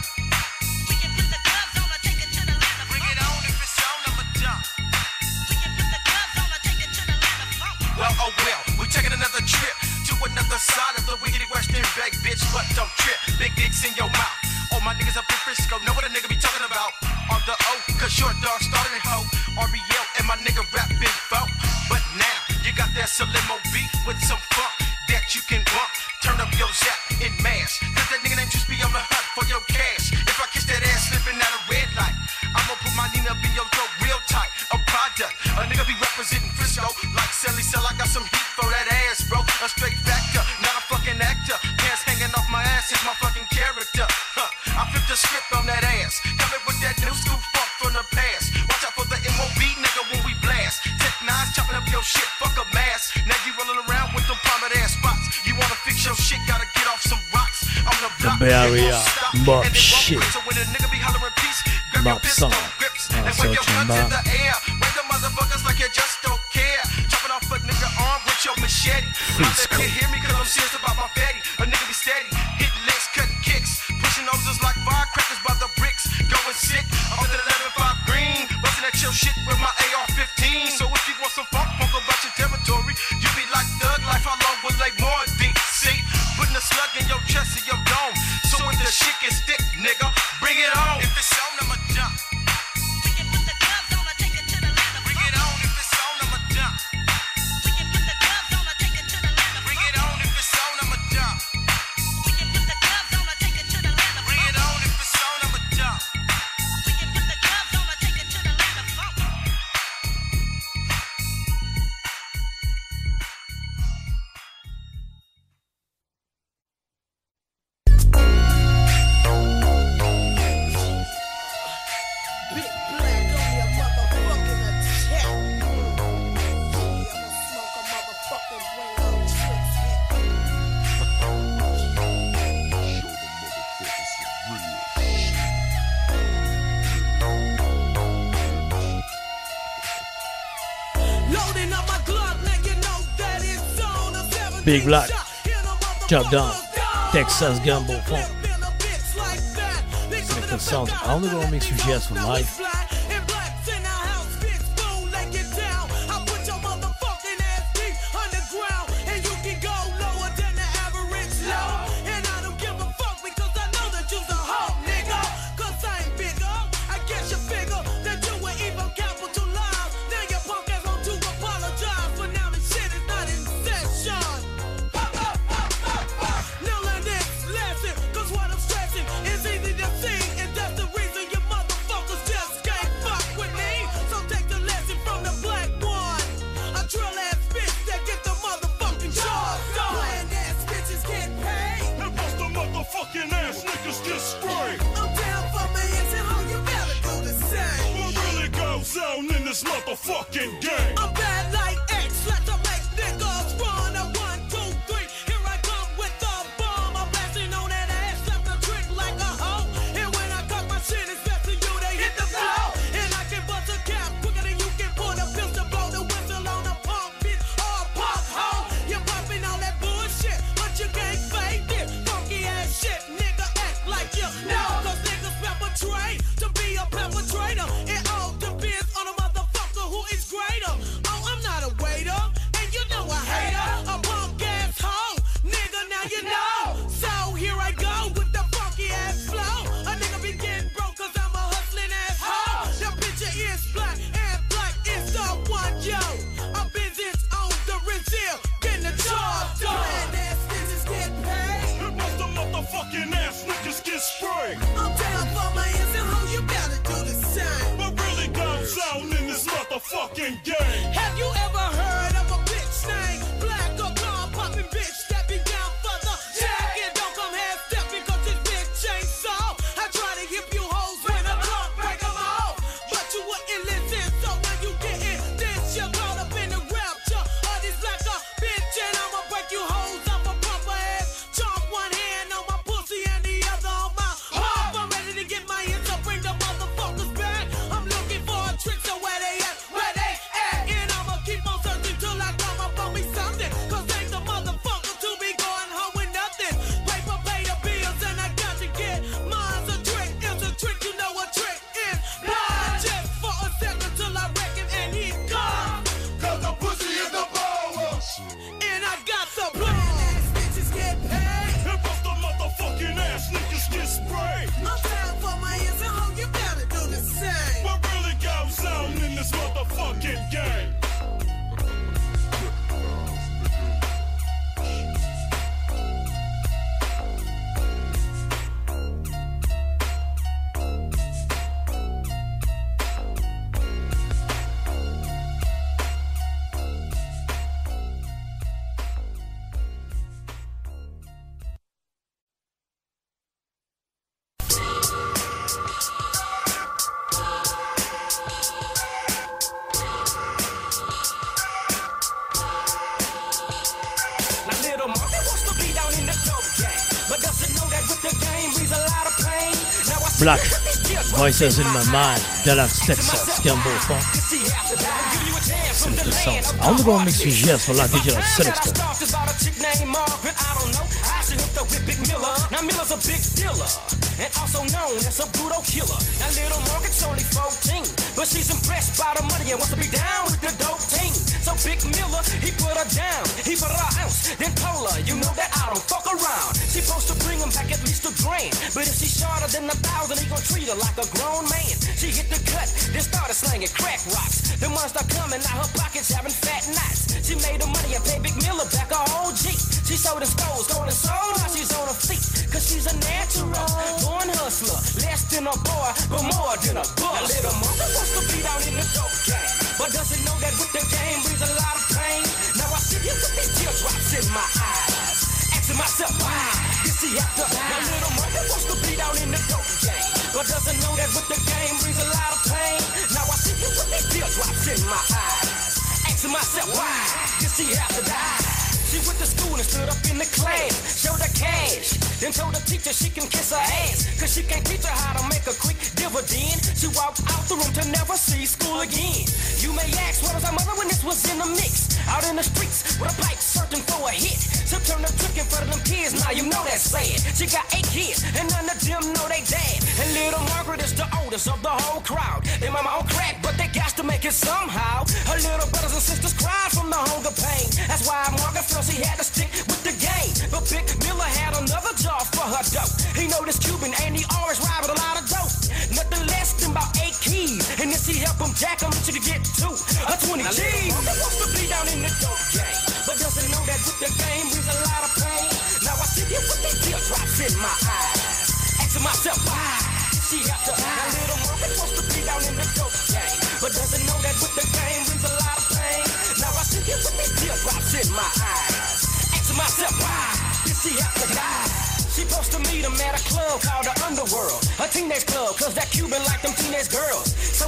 D: We can put the gloves on, I take it to the ladder. Bring it on, if it's on, I'ma jump. We can put the gloves on, I take it to the ladder. Well, oh well, we taking another trip to another side of the wicked Western Bay, bitch, but don't trip. Big dicks in your mouth. All my niggas up in Frisco know what a nigga be talking about. On the O, cause short dog started it hoe. R B L and my nigga rap big folk. But now, you got that Salimo beat with some funk that you can bump. Turn up your zap in mass. Cause that nigga named just be on the hunt for your cash. If I catch that ass slipping at a red light, I'ma put my Nina up in your throat real tight. A product, a nigga be representing Frisco. Like Sally Cell, I got some heat for that ass, bro. A straight factor, not a fucking actor. Pants hanging off my ass is my fucking character. Huh. I flipped the script on that ass. Coming with that new school funk from the past. Watch out for the M O B nigga when we blast. Tech nines chopping up your shit, fuck a mask. Now you rolling around with them palmet ass spots. You wanna fix your shit, gotta get off some rocks. On the block,
B: the Bay Area mob shit.
D: So when a nigga be hollering peace, grab
B: mob
D: your pistol
B: song.
D: grips
B: Ah,
D: and wave your
B: searching
D: guns in
B: bar.
D: the air. Wave the motherfuckers like you just don't care. Chopping off a nigga arm with your machete. Not if you hear me cause I'm serious about my fatty. A nigga be steady, hitting licks, cutting kicks. Pushing noses like firecrackers by the bricks. Going sick, off the eleven five green. Busting at your shit with my A R fifteen. So if you want some funk, funk about your territory. You be like Thug Life, how long will they more D C? Putting a slug in your chest and your dome. So when the shit gets thick, nigga, bring it on. If it's on, I'ma jump. We can put the gloves on, I take it to the ladder. Bring it on, if it's on, I'ma jump. We can put the gloves on, I take it to the ladder. Bring it on, if it's on, I'ma jump. We can put the gloves on, I take it to the ladder. Bring it on, if it's on, I'ma jump. We can put the gloves on, I take it to the ladder.
B: Big Black, Chop Down, Texas Gumbo Funk. Selected sounds on the go mix with G S for life.
G: this motherfucking game.
M: I'm bad like X, let the make niggas run. A one, two, three, here I come with the bomb. I'm blasting on that ass, left the trick like a hoe. And when I cock my shit, it's best to you, they hit the floor. And I can bust a cap quicker than you can pull a pistol, blow the whistle on a pump, bitch, or a punk hoe. You're popping all that bullshit, but you can't fake this funky ass shit, nigga. Act like you know, cause niggas perpetrate to be a perpetrator. It all depends on a motherfucker who is greater. Oh, I'm not a waiter, and you know a hater, a punk ass hoe, nigga. Now you know. So here I go with the funky ass flow. A nigga be getting broke cause I'm a hustling ass hoe. The picture is black and black is the one, yo. I'm business on the Rizal, getting the job done. And ass niggas get paid.
G: And most the motherfucking ass niggas get sprayed.
M: I'm down for my ass and hoe, you better do the same.
G: What really goes on in this motherfucking game?
M: Have you ever heard of a bitch named Black or Blonde popping bitch that be down for the jack? And don't come half stepping cause this bitch ain't so. I try to hip you hoes when I drunk, break them off, but you wouldn't listen. So when you get in this, you're caught up in the rapture of this black up bitch. And I'ma break you hoes off a proper ass. Chomp one hand on my pussy and the other on my pump. I'm ready to get my hands up, bring the motherfuckers back. I'm looking for a trick, so where they at? Where they at? And I'ma keep on searching till I come up on me something. Cause ain't the motherfucker to be going home with nothing. Paper pay the bills and I got to get mine's a trick. It's a trick, you know a trick is blind. Just for a second till I reckon and he's gone.
G: Cause the pussy is the power.
M: And I got some blind ass bitches get paid.
G: And most the motherfucking ass niggas get sprayed.
M: I'm down for my ass and hoe, you better do the same.
G: What really goes on in this motherfucking game?
H: Now little monkey wants to be down in the dope game, but doesn't know that with the game brings a lot of pain. Now I see
B: Black
H: these tears
B: Voices in my mind, Dallas, Texas, Campbell Funk.
H: see after that. I'll give you a chance from the
B: Simple
H: land
B: sounds.
H: of
B: Underground mix U G S for la D J Selector.
H: Stars about a chick named Margaret, I don't know. I should hook up with Big Miller. Now Miller's a big dealer, and also known as a brutal killer. Now little Margaret's only fourteen, but she's impressed by the money and wants to be down with the dope team. So Big Miller, he put her down, he put her ounce, then told her, you know that I don't fuck around. She supposed to bring him back at least a grand, but if she's shorter than a thousand, he gon' treat her like a grown man. She hit the cut, then started slanging crack rocks. The months start coming, now her pockets having fat knots. She made the money and paid Big Miller back a whole G. She sold the stores, sold and sold, now she's on her feet. Cause she's a natural, born hustler, less than a boy, but more than a boss. A little mother wants to be down in the dope game, but doesn't know that with the game brings a lot of pain. Now I sit here with these teardrops in my eyes, asking myself why. You see after my little mother wants to be down in the dope game, but doesn't know that with the game brings a lot of pain. Now I sit here with these teardrops in my eyes, asking myself why. You see after that. She went to school and stood up in the class, showed her cash, then told the teacher she can kiss her ass, cause she can't teach her how to make a quick dividend. She walked out the room to never see school again. You may ask, where was her mother when this was in the mix? Out in the streets with a pipe searching for a hit. So turn the trick in front of them kids, now you know that's sad. She got eight kids, and none of them know they dad. And little Margaret is the oldest of the whole crowd. They mama on crack, but they got to make it somehow. Her little brothers and sisters cried from the hunger pain. That's why Margaret felt she had to stick with the game. But Big Miller had another job for her dope. He know this Cuban and he always ride with a lot of dope. Nothing less than about eight keys. And if she help him jack him, she could get two or twenty G's. Margaret wants to be down in the dope game, but doesn't know that with the game brings a lot of pain. Now I sit here with these teardrops in my eyes, asking myself why. She have to. Now little Margaret wants to be down in the dope game, but doesn't know that with the game brings a lot of pain. Now I sit here with these teardrops in my eyes, asking myself why. Did she have to die? She supposed to meet him at a club called the Underworld, a teenage club, cause that Cuban like them teenage girls. So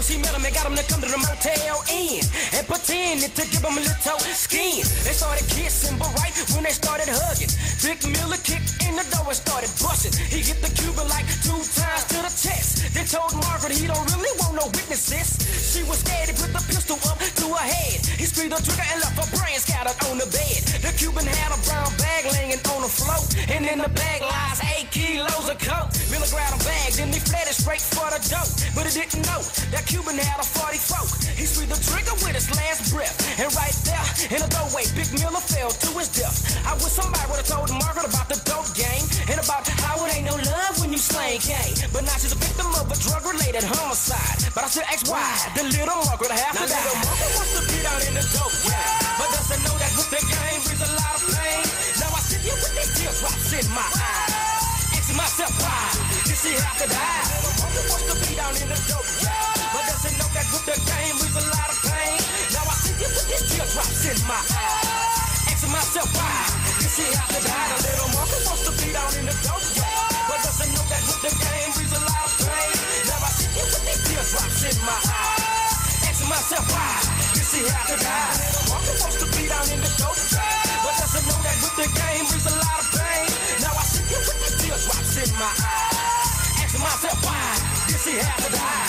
N: she met him and got him to come to the Motel Inn and pretended to give him a little skin. They started kissing, but right when they started hugging, Big Miller kicked in the door and started busting. He hit the Cuban like two times to the chest. Then told Margaret he don't really want no witnesses. She was scared, he put the pistol up to her head. He screamed the trigger and left her brain scattered on the bed. The Cuban had a brown bag laying on the floor, and in the bag lies eight kilos of coke. Miller grabbed a bag, then he fled it straight for the dope. But he didn't know that Cuban had a forty-four. He screamed the trigger with his last breath, and right there in the doorway, Big Miller fell to his death. I wish somebody would have told Margaret about the dope game and about how it ain't no love when you slang gang. But now she's a victim of a drug-related homicide. But I still ask why the little Margaret have to die. Now little Margaret wants to be down in the dope game, but doesn't know that with the game brings a lot of pain. Now I sit here with these tears drops in my eyes, asking myself why did she have to die? Little Margaret wants to be down in the dope game, but doesn't know that with the game brings a lot of pain. Now I sit here with these tears drops in my eyes, asking myself why did she have to die? The little Margaret wants to be down in the dope game, but doesn't know that with the game brings a lot of pain. Now I sit here with these tears drops in my eyes, asking myself why did she have to die? Little Margaret wants to be down in the dope game, but doesn't know that with the game brings a lot of pain. Now I sit here with these tears drops in my eyes, asking myself why did she have to die?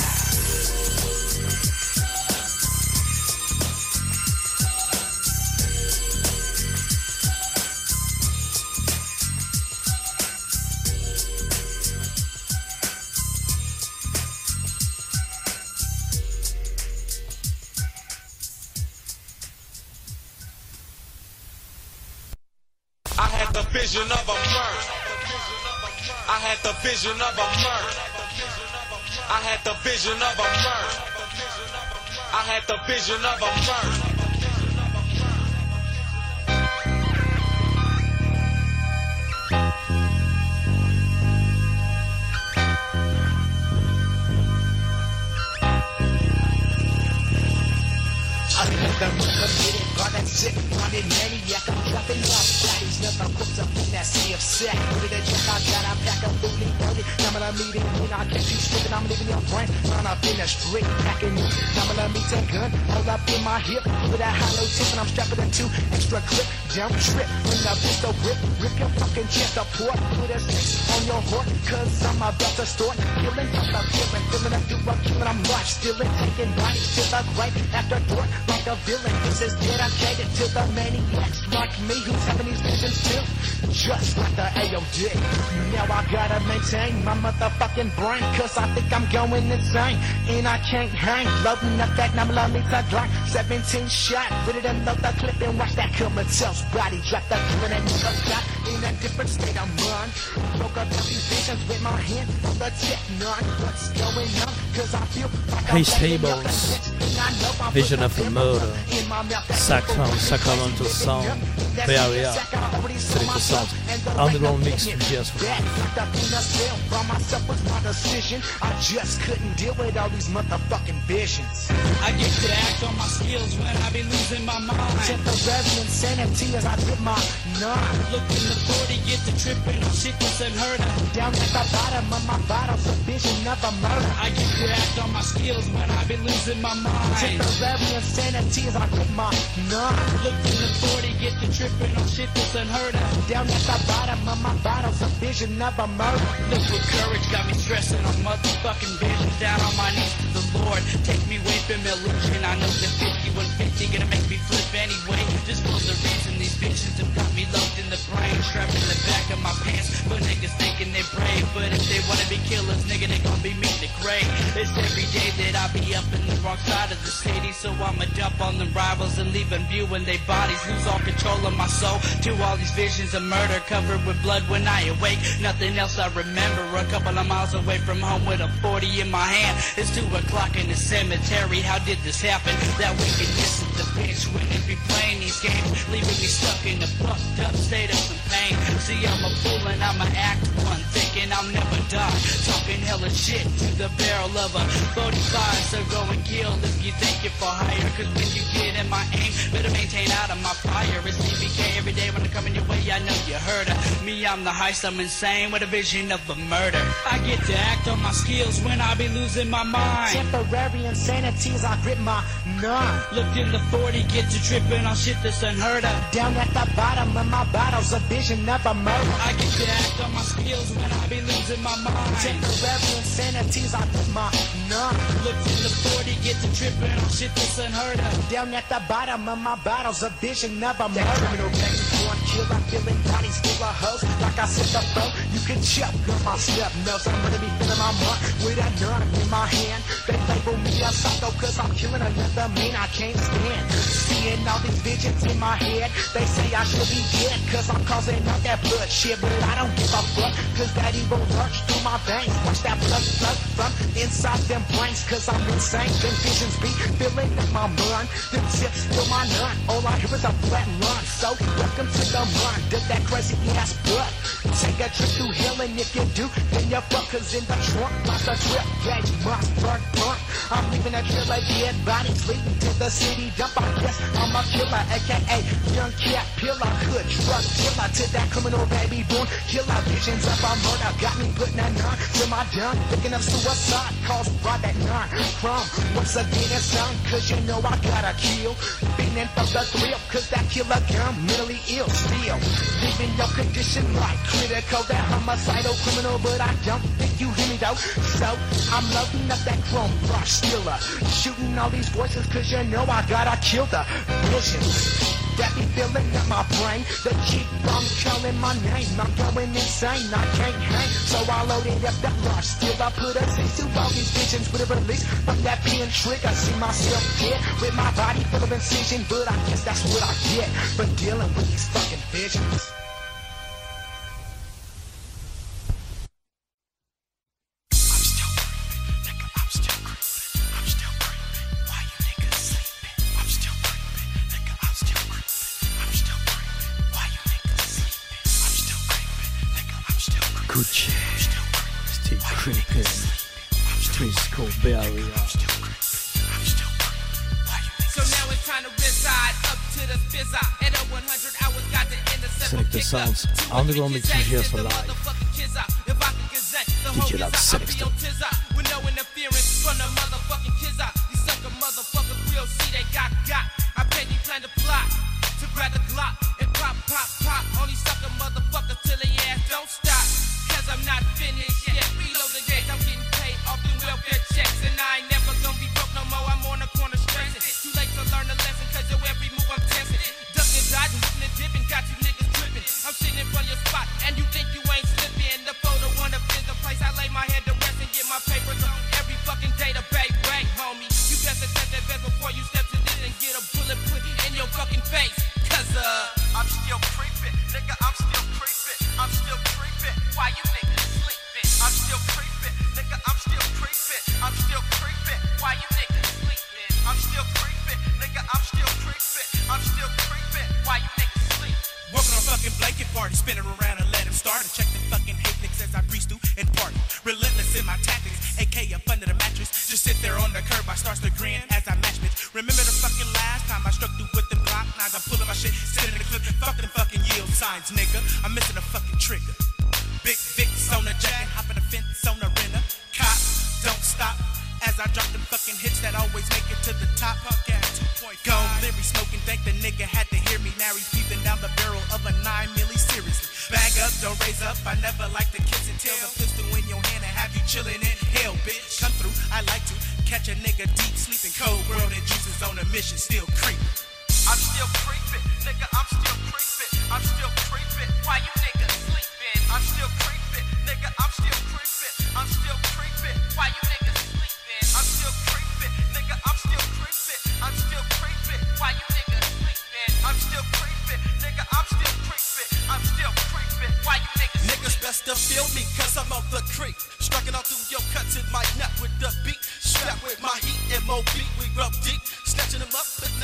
H: Vision of a murder. I had the vision of a murder. I had the vision of a murder. I had the vision of a murder.
O: Sick, running maniac, I'm dropping off bodies, never cooked up in that sea of sack. With a check I got, I pack up fully dirty. Now I'm meeting when I catch you slipping, I'm leaving your brain. Run up in the street, packing you. Now I'm meeting gun, hold up in my hip. With that hollow tip, and I'm strapping it to extra clip. Don't trip, when the pistol grip, rip your fucking chest apart. Put a six on your heart, cause I'm about to start killing. I'm not killing, feeling up, do I'm killing, I'm not stealing. Taking bodies to the grave, after dark, like a villain. This is dedicated to the maniacs like me who's having these visions too, just like the A O D. Now I gotta maintain my motherfucking brain, cause I think I'm going insane, and I can't hang. Loading up that number meter Glock, seventeen shot, ready to load the clip and watch that comatose body drop the gun and nigga shot in a different state of mind. Woke up these visions with my hand on the tech nine. What's going on? Cause I feel like
B: Hey Stables, Vision of a Murder, Sacrum, Sacramento Sound, Bay Area, c'est interessant. Underground Mix du Jazz for Life.
O: I just couldn't deal with all these motherfucking visions.
P: I get to act on my skills when I be losing my mind.
O: Temporary insanity as I dip my nine.
P: Looking to forty, get to tripping on shit that's unheard of.
O: Down at the bottom of my bottle's a vision of a murder.
P: I get to act on my skills when I be losing my mind.
O: Temporary insanity as I dip my nine.
P: Looking to forty, get to tripping on shit that's unheard of.
O: Down at the bottom of my bottle's a vision of a murder.
P: Liquid courage got me stressing on motherfucking visions. Down on my knees to the Lord, take me away from illusion. I know that fifty-one fifty gonna make me flip anyway. Just for the reason these visions have got me locked in the brain, trapped in the back of my pants. But niggas thinking they're brave, but if they wanna be killers, nigga, they gon' be meeting the grave. It's every day that I be up in the wrong side of the city, so I'ma jump on the rivals and leave them viewing their bodies. Lose all control of my soul to all these visions of murder, covered with blood when I awake. Nothing else I remember. A couple of miles away from home with a forty in my hand. It's two o'clock in the cemetery. How did this happen? That wickedness the bench when they be playing these games, leaving me stuck in the fucked up state of some pain. See, I'm a fool and I'm a act one, thinking I'll never die, talking hella shit to the barrel of a forty-five. So go and kill if you think you're for hire, cause when you get in my aim, better maintain out of my fire. It's C B K every day when I'm coming your way, I know you heard her. Me, I'm the heist, I'm insane with a vision of a murder. I get to act on my skills when I be losing my mind.
O: Temporary insanity as I grip my nine.
P: Look in the forty, get to tripping on shit that's unheard of.
O: Down at the bottom of my bottles, a vision of a murder.
P: I get to act on my skills when I be losing my mind.
O: Temporary insanity as I grip my nine.
P: Look in the forty, get to tripping on shit that's unheard of.
O: Down at the bottom of my bottles, a vision of a murder. Criminal gangs born kill, I'm feeling bodies full of hoes. Like I said before, you can check on my step nose. I'm gonna be feeling my mark with a gun in my hand. They label me a psycho cause I'm killing another man I can't stand. Seeing all these visions in my head, they say I should be dead cause I'm causing all that blood shit. But I don't give a fuck cause that evil runs through my veins. Watch that blood flow from inside them brains cause I'm insane. Them visions be filling up my mind. Them tips fill my nut. All I hear is a flat run. So welcome to the mind of that crazy ass butt. Take a trip through hell and if you do, then your fuckers in the trunk. Lost a trip, gauge must burn, burn. I'm leaving a trail of dead bodies leading to the city dump. I guess I'm a killer, aka young cat pillar. Good drug killer to that criminal baby born killer. Visions of a murder got me putting a nine to my done. Thinking of suicide caused by that nine from once again it's done cause you know I gotta kill. Beating for the thrill cause that killer gun mentally ill still. Leaving your condition like critical, that homicidal criminal, but I don't think you hear me though. So I'm loading up that chrome brush stiller, shooting all these voices cause you know I gotta kill the visions that be filling up my brain. The keep on calling my name, I'm going insane, I can't hang. So I loaded up that rush, still I put a cease to all these visions with a release from that pen trick. I see myself dead with my body full of incision, but I guess that's what I get for dealing with these fucking visions.
B: Gucci, still creeping, streets go barrier.
Q: So now it's time to reside up to the fizza. At a one hundred hours got to intercept.
B: Select the sounds, underground mix U G S for live. D J Lab Sexton.
Q: With no interference from the motherfucking kizza. These sucker motherfuckers will see they got got. I bet you plan to plot to grab the Glock and pop, pop, pop on these sucker motherfuckers till they ass don't stop. Cause I'm not finished yet. Reload the days, I'm getting paid off in welfare checks. And I ain't never gonna be broke no more. I'm on the corner stressing. Too late to learn a lesson cause yo every move I'm testing. Ducking, dodging, whipping and dipping, got you niggas tripping. I'm sitting in front of your spot and you think you ain't slipping. The photo one up is the place I lay my head to rest and get my papers on every fucking day to bang, bang, homie. You best attend that best before you step to this and get a bullet put in your fucking face. Cause uh, I'm still creeping, nigga, I'm still creeping. I'm still creeping. Why you niggas sleeping? I'm still creeping, nigga, I'm still creeping. I'm still creeping. Why you niggas sleeping? I'm still creeping, nigga, I'm still creeping. I'm still creeping. Why you niggas sleeping?
R: Working on fucking blanket party, spinning around and let him start. And check the fucking hate licks as I breeze through and party. Relentless in my tactics, A K up under the mattress. Just sit there on the curb, I starts to grin as I match bitch. Remember the fucking last time I struck through with them block? Now I'm pulling my shit, sitting in the clip, fuck them fucking yield signs, nigga. I'm missing a fucking trigger. Big Vicks on the jacket, hopping the fence on the renter. Cop, don't stop. As I drop them fucking hits that always make it to the top. Puck at two point five. Gone, Larry smoking, think the nigga had to hear me. Now he's peeping down the barrel of a nine milli, seriously. Bag up, don't raise up. I never like to kiss and tell the pistol in your hand and have you chilling in hell, bitch. Come through, I like to catch a nigga deep sleeping, cold world and juices on a mission, still creeping.
Q: I'm still creeping, nigga, I'm still creeping. I'm still creeping. Why you niggas sleeping? I'm still creeping, nigga, I'm still creeping. I'm still creeping. Why you niggas sleeping? I'm still creeping, nigga, I'm still creeping. I'm still creeping. Why you niggas sleeping? I'm still creeping, nigga, I'm still creeping. I'm still creeping. Why you niggas sleeping?
R: Niggas best to feel me, cause I'm on the creep. Striking out through your cuts in my neck with the beat. Strapped with my heat, M O B, we rub deep. Snatching them up, putting them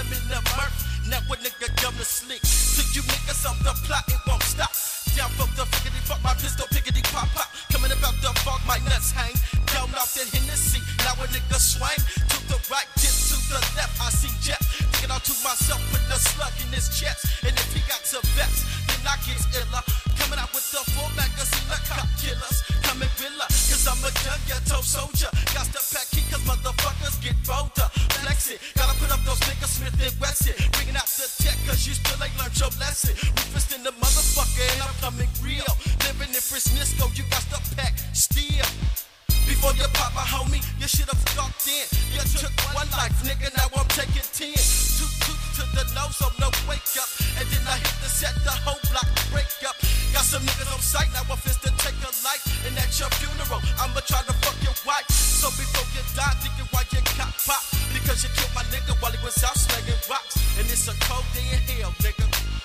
R: in the murk. Now a nigga come to slick. To you niggas on the plot, it won't stop. Down from the figgity fuck my pistol, piggity pop pop. Coming about the fog, my nuts hang. Down off the Hennessy, now a nigga swing. To the right, dip to the left, I see jet. Thinking out to myself with the slug in his chest. And if he got to vex, then I get iller. Coming out with the full magazine like cop killers. Coming villa, cause I'm a young ghetto soldier. Got to pack key cause motherfuckers get bolder. Flex it, gotta put up those niggas Smith and Wesson. Bringing out the tech cause you still ain't learned your lesson. Rufus in the motherfucker and I'm coming real. Living in Frisnisco, you got to pack steel. Before you pop my homie, you should've stalked in. You took one life, nigga, now I'm taking ten. Two tooth to the nose, so no wake up. And then I hit the set, the whole block break up. Got some niggas on sight, now I'm fist to take a life. And at your funeral, I'ma try to fuck your wife. So before you die, thinking why you got pop. Because you killed my nigga while he was out slanging rocks. And it's a cold day in hell, nigga.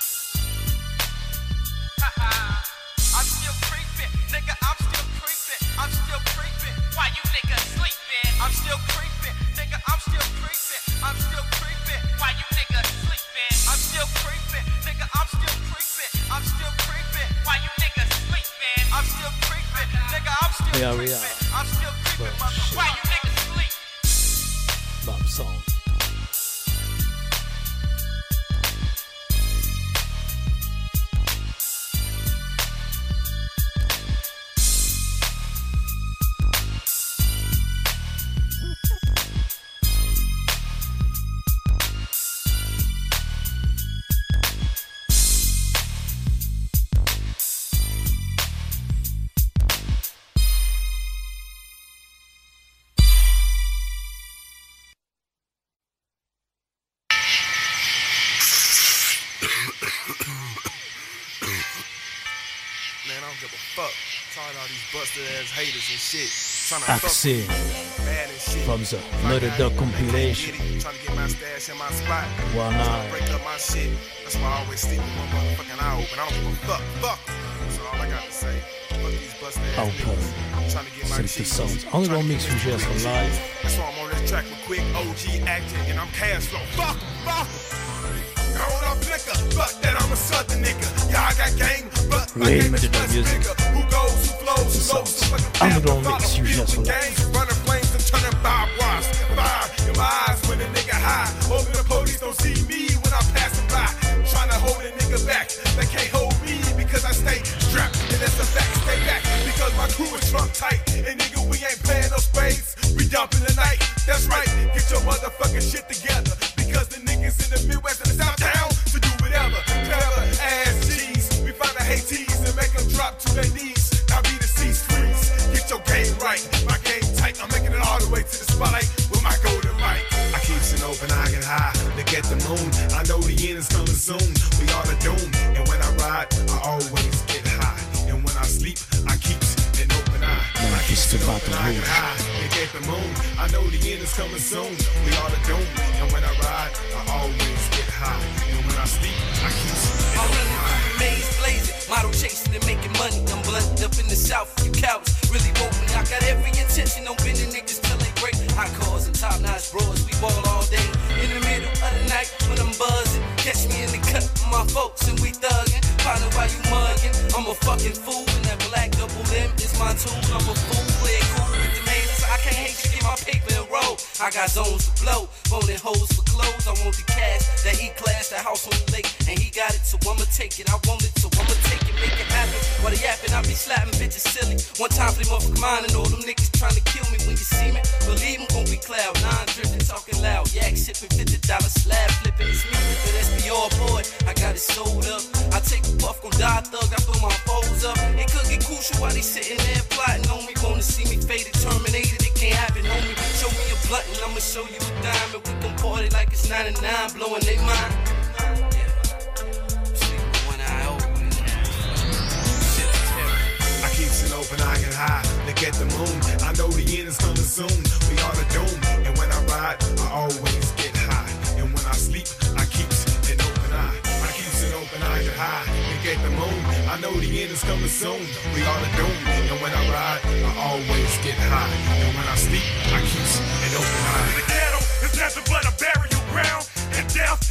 R: I'm still creeping, nigga, I'm still creeping. I'm still creeping. Why you niggas sleeping? I'm still creeping, nigga, I'm still creeping. I'm still creeping. Why you niggas sleeping? I'm still creeping, nigga, I'm still creeping. I'm still creeping. Why you niggas sleeping? I'm still creeping, nigga, I'm still
B: Yeah,
R: creeping.
B: yeah.
R: I'm still creeping,
B: But shit.
R: why you niggas sleep?
B: Bop song.
S: Man, I don't give a fuck. Tired of all these busted ass haters and shit. Trying to fuck
B: Axel
S: with me. Bad and shit.
B: from the Murder Dog compilation.
S: Trying to get my stash in my spot.
B: Well,
S: Trying
B: nah.
S: to break up my shit. That's why I always sleep with my motherfucking eye open. I don't give a fuck. Fuck. That's all I got to say. Fuck these busted ass
B: Okay.
S: niggas. I'm trying to get my
B: Synth the
S: cheese.
B: songs. Only gonna mix you just for live.
S: That's why I'm on this track with Quick, O G acting, and I'm cash flow. Fuck 'em, fuck 'em. Hold up, nigga. Fuck that, I'm a southern nigga. Y'all got game, but my
B: Really
S: game is
B: made it
S: much
B: music.
S: bigger. Who goes, who flows, who goes, who fucking
B: Only
S: down.
B: gonna mix you just for live.
S: Gangs running flames and turning barbed wires. Fire in my eyes when a nigga high. Hoping the police don't see me when I'm passing by. Trying to hold a nigga back. They can't hold me because I stay strapped. And that's a fact, stay back. Because my crew is trunk tight. And nigga, we ain't playing no spades. We dumping the night. That's right. Get your motherfucking shit together. Because the niggas in the Midwest and the South down to do whatever. Clever ass G's. We find the Haiti's and make them drop to their knees. Now be the cease freeze. Get your game right. My game tight. I'm making it all the way to the spotlight with my golden mic. I keep an open eye and high. Look at the moon. I know the end is coming soon. We are the doom. And when I ride, I always get high. And when I sleep, I keep an open eye.
B: Man, just about to
S: High and
B: lose.
S: high. Look at the moon. I know the end is coming soon. We are the doom. And when I ride, I always get high. And when I sleep, I keep an
F: I'm
S: open
F: running
S: eye.
F: through the maze blazing, model chasing and making money. I'm blunted up in the south, you cowards really want me. I got every intention on bending niggas till they break. High cars and top notch bros, we ball all day. In the middle of the night when I'm buzzing, catch me in the cut with my folks and we thugging. Partner while you mugging, I'm a fucking fool and that black double M is my tool. I'm a fool, play it cool with the haters. I can't hate you, get my paper and roll. I got zones to blow, phoning hoes for clothes. I want the cash, that E-class, that house on the lake, and he got it, so I'ma take it. I want it, so I'ma take it, make it happen. While they yapping, I be slapping bitches silly. One time for them motherfucking mine and all them niggas trying to kill me when you see me. Believe them gon' be cloud, nine dripping, talking loud. Yak sipping, fifty dollar slab flipping. It's me, but that's be all boy. I got it sold up. I take a puff, gon' die thug. I throw my foes up. It could get crucial while they sitting there plotting on me. Wanna see me faded, terminated. It can't happen, homie. Show me a blunt and I'ma show you a dime. And we gon' party like it's ninety-nine, blowing they mind. Yeah. Sleep with one eye open. Shit is terrible.
S: I keep an open eye and high. Look at the moon. I know the end is coming soon. We are the doom. And when I ride, I always get high. And when I sleep, I keep an open eye. I keep an open eye and high. Look at the moon. I know the end is coming soon. We are the doom. And when I ride, I always get high. And when I sleep, I keep an open eye.
G: The ghetto is nothing but a burial ground. And death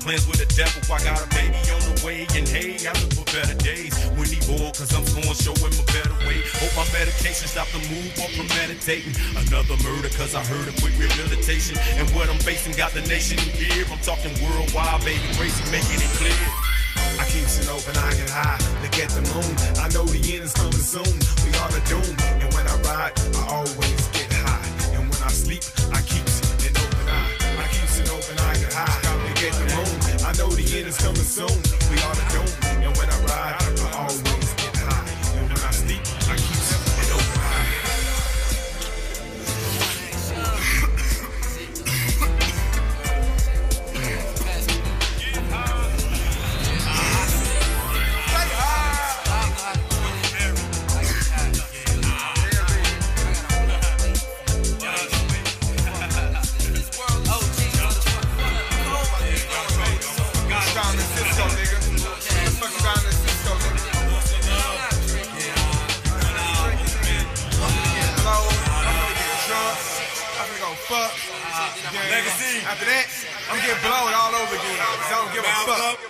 H: plans with the devil. I got a baby on the way, and hey, I look for better days. When he bored, cause I'm gonna show him a better way. Hope my medication stop the move or premeditating another murder, cause I heard a quick rehabilitation. And what I'm facing got the nation in fear. I'm talking worldwide, baby, crazy, making it clear.
S: I keep it open, I get high, look at the moon. I know the end is coming soon, we are the doom. And when I ride, I always get high. And when I sleep, I keep an open eye. I keep it open, I get high, look at the moon. I know the end is coming soon, we are the doom. And when I ride, I always get high. And when I sleep, I keep an open eye. Fuck. Legacy. After that, I'm gonna get blown all over again. Cause I don't give a fuck.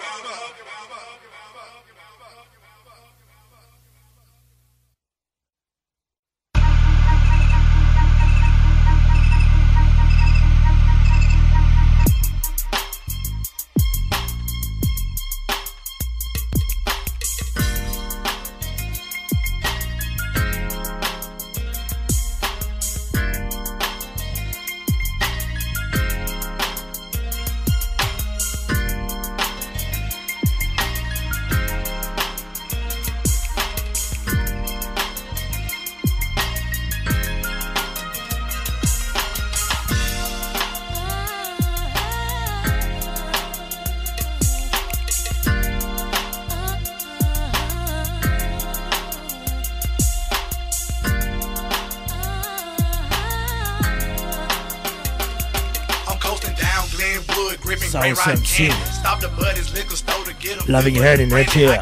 B: Sound Sam Sim. Loving Head in that chair.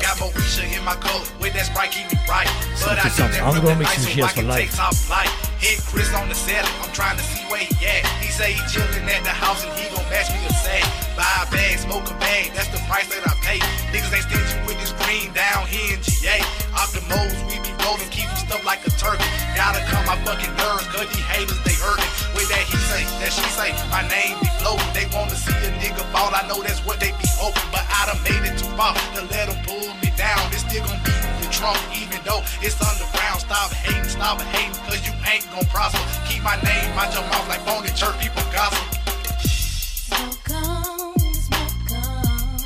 B: Something sounds ongoing mixing shares for life.
T: Hit Chris on the salad, I'm trying to see where he at. He say he chillin' at the house and he gon' match me a sack. Buy a bag, smoke a bag, that's the price that I pay. Niggas ain't stingy with this green down here in G A. Optimos, we be rolling, keepin' stuff like a turkey. Gotta calm my fucking nerves, cause these haters, they hurtin'. With that he say, that she say, my name be floating. They wanna see a nigga fall, I know that's what they be hoping. But I done made it too far to let them pull me down. It's still gon' be the trunk, even though it's underground. Stop hating, stop hating, cause you ain't gon' prosper. Keep my name out your mouth like phony church people gossip.
M: Smoke on, smoke on.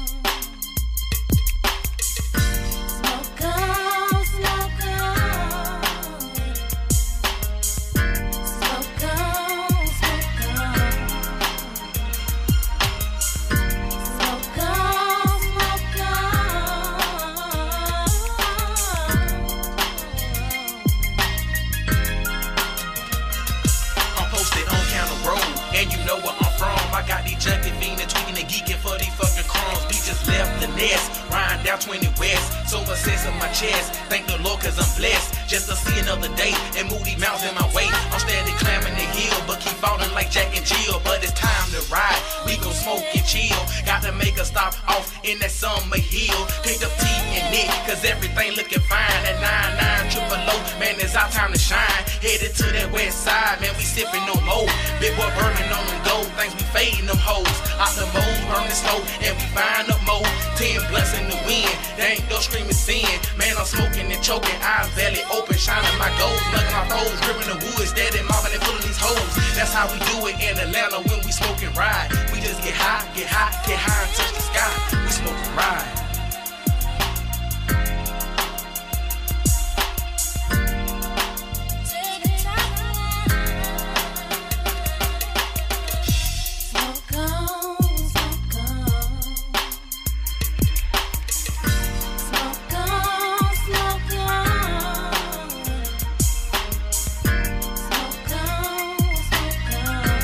M: Smoke on, smoke on. Smoke on, smoke on. Smoke on, smoke on.
T: I'm posted on Counter Road, and you know where I'm from. I got these junkie fiendin' tweaking and geeking for these fucking crumbs. We just left the nest, riding down twenty West. So a sense in my chest, thank the Lord cause I'm blessed. Just to see another day, and moody mountains in my way. I'm steady climbing the hill, but keep falling like Jack and Jill. But it's time to ride, we gon' smoke and chill. Got to make a stop off in that summer hill. Picked up T and Nick, cause everything looking fine. At nine nine triple O, man, it's our time to shine. Headed to that west side, man, we sipping no more. Big boy burning on them gold things, we fading them hoes. Out the moles, burning slow, and we find up more. Ten blunts in the wind, they ain't no screaming sin. Man, I'm smoking and choking, eyes belly open, shining my gold, snugging my foes, gripping the woods, steady mobbing and pulling these hoes. That's how we do it in Atlanta when we smoke and ride. We just get high, get high, get high and touch the sky. We smoke and ride.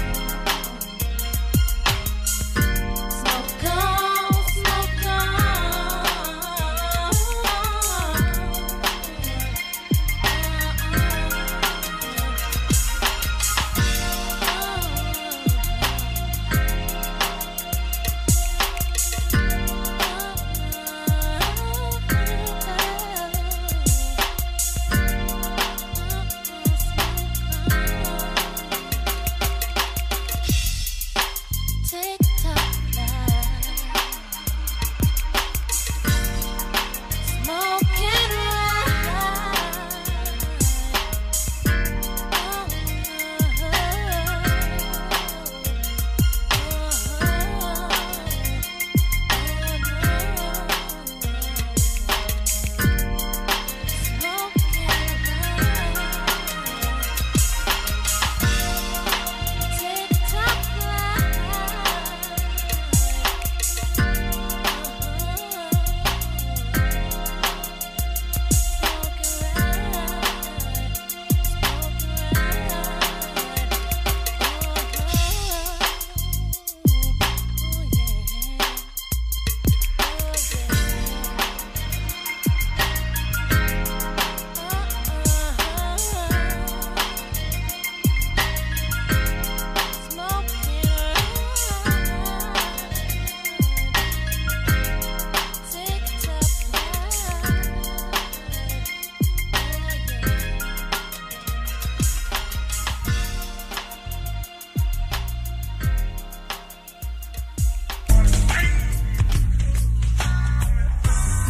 M: Smoke on, smoke on.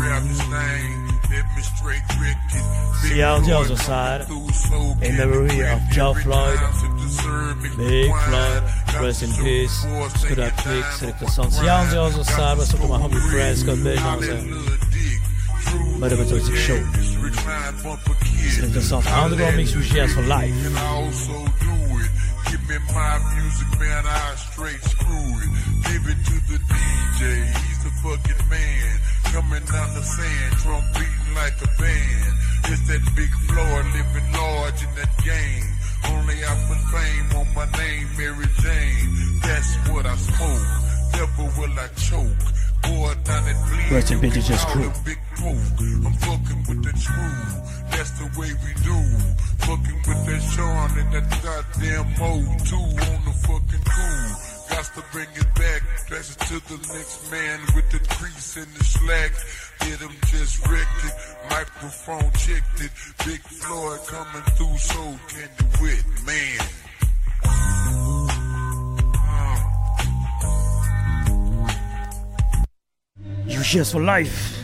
B: See on the other side, in memory of Joe Floyd, Big Floyd, rest in peace, Screwed Up Click, Selector Sound. See on the other side, what's up to my homie friends, Scott Big on the Motivator Show. Selector Sound, Underground Mix with G S for life.
A: Give me my music, man, I straight screw it. Give it to the D J, he's the fucking man. Coming down the sand, drum beating like a band. It's that big floor, living large in that game. Only I put fame on my name, Mary Jane. That's what I smoke, never will I choke. Boy, down that bleed,
B: Rest in peace, just crew.
A: I'm fucking with that screw, that's the way we do. Fucking with that Sean and that goddamn mode too on the fucking cool. Got to bring it back, pass it to the next man with the crease and the slacks. Get him just wrecked it, microphone checked it. Big Floyd coming through, so can you wit, man.
B: U G S for life.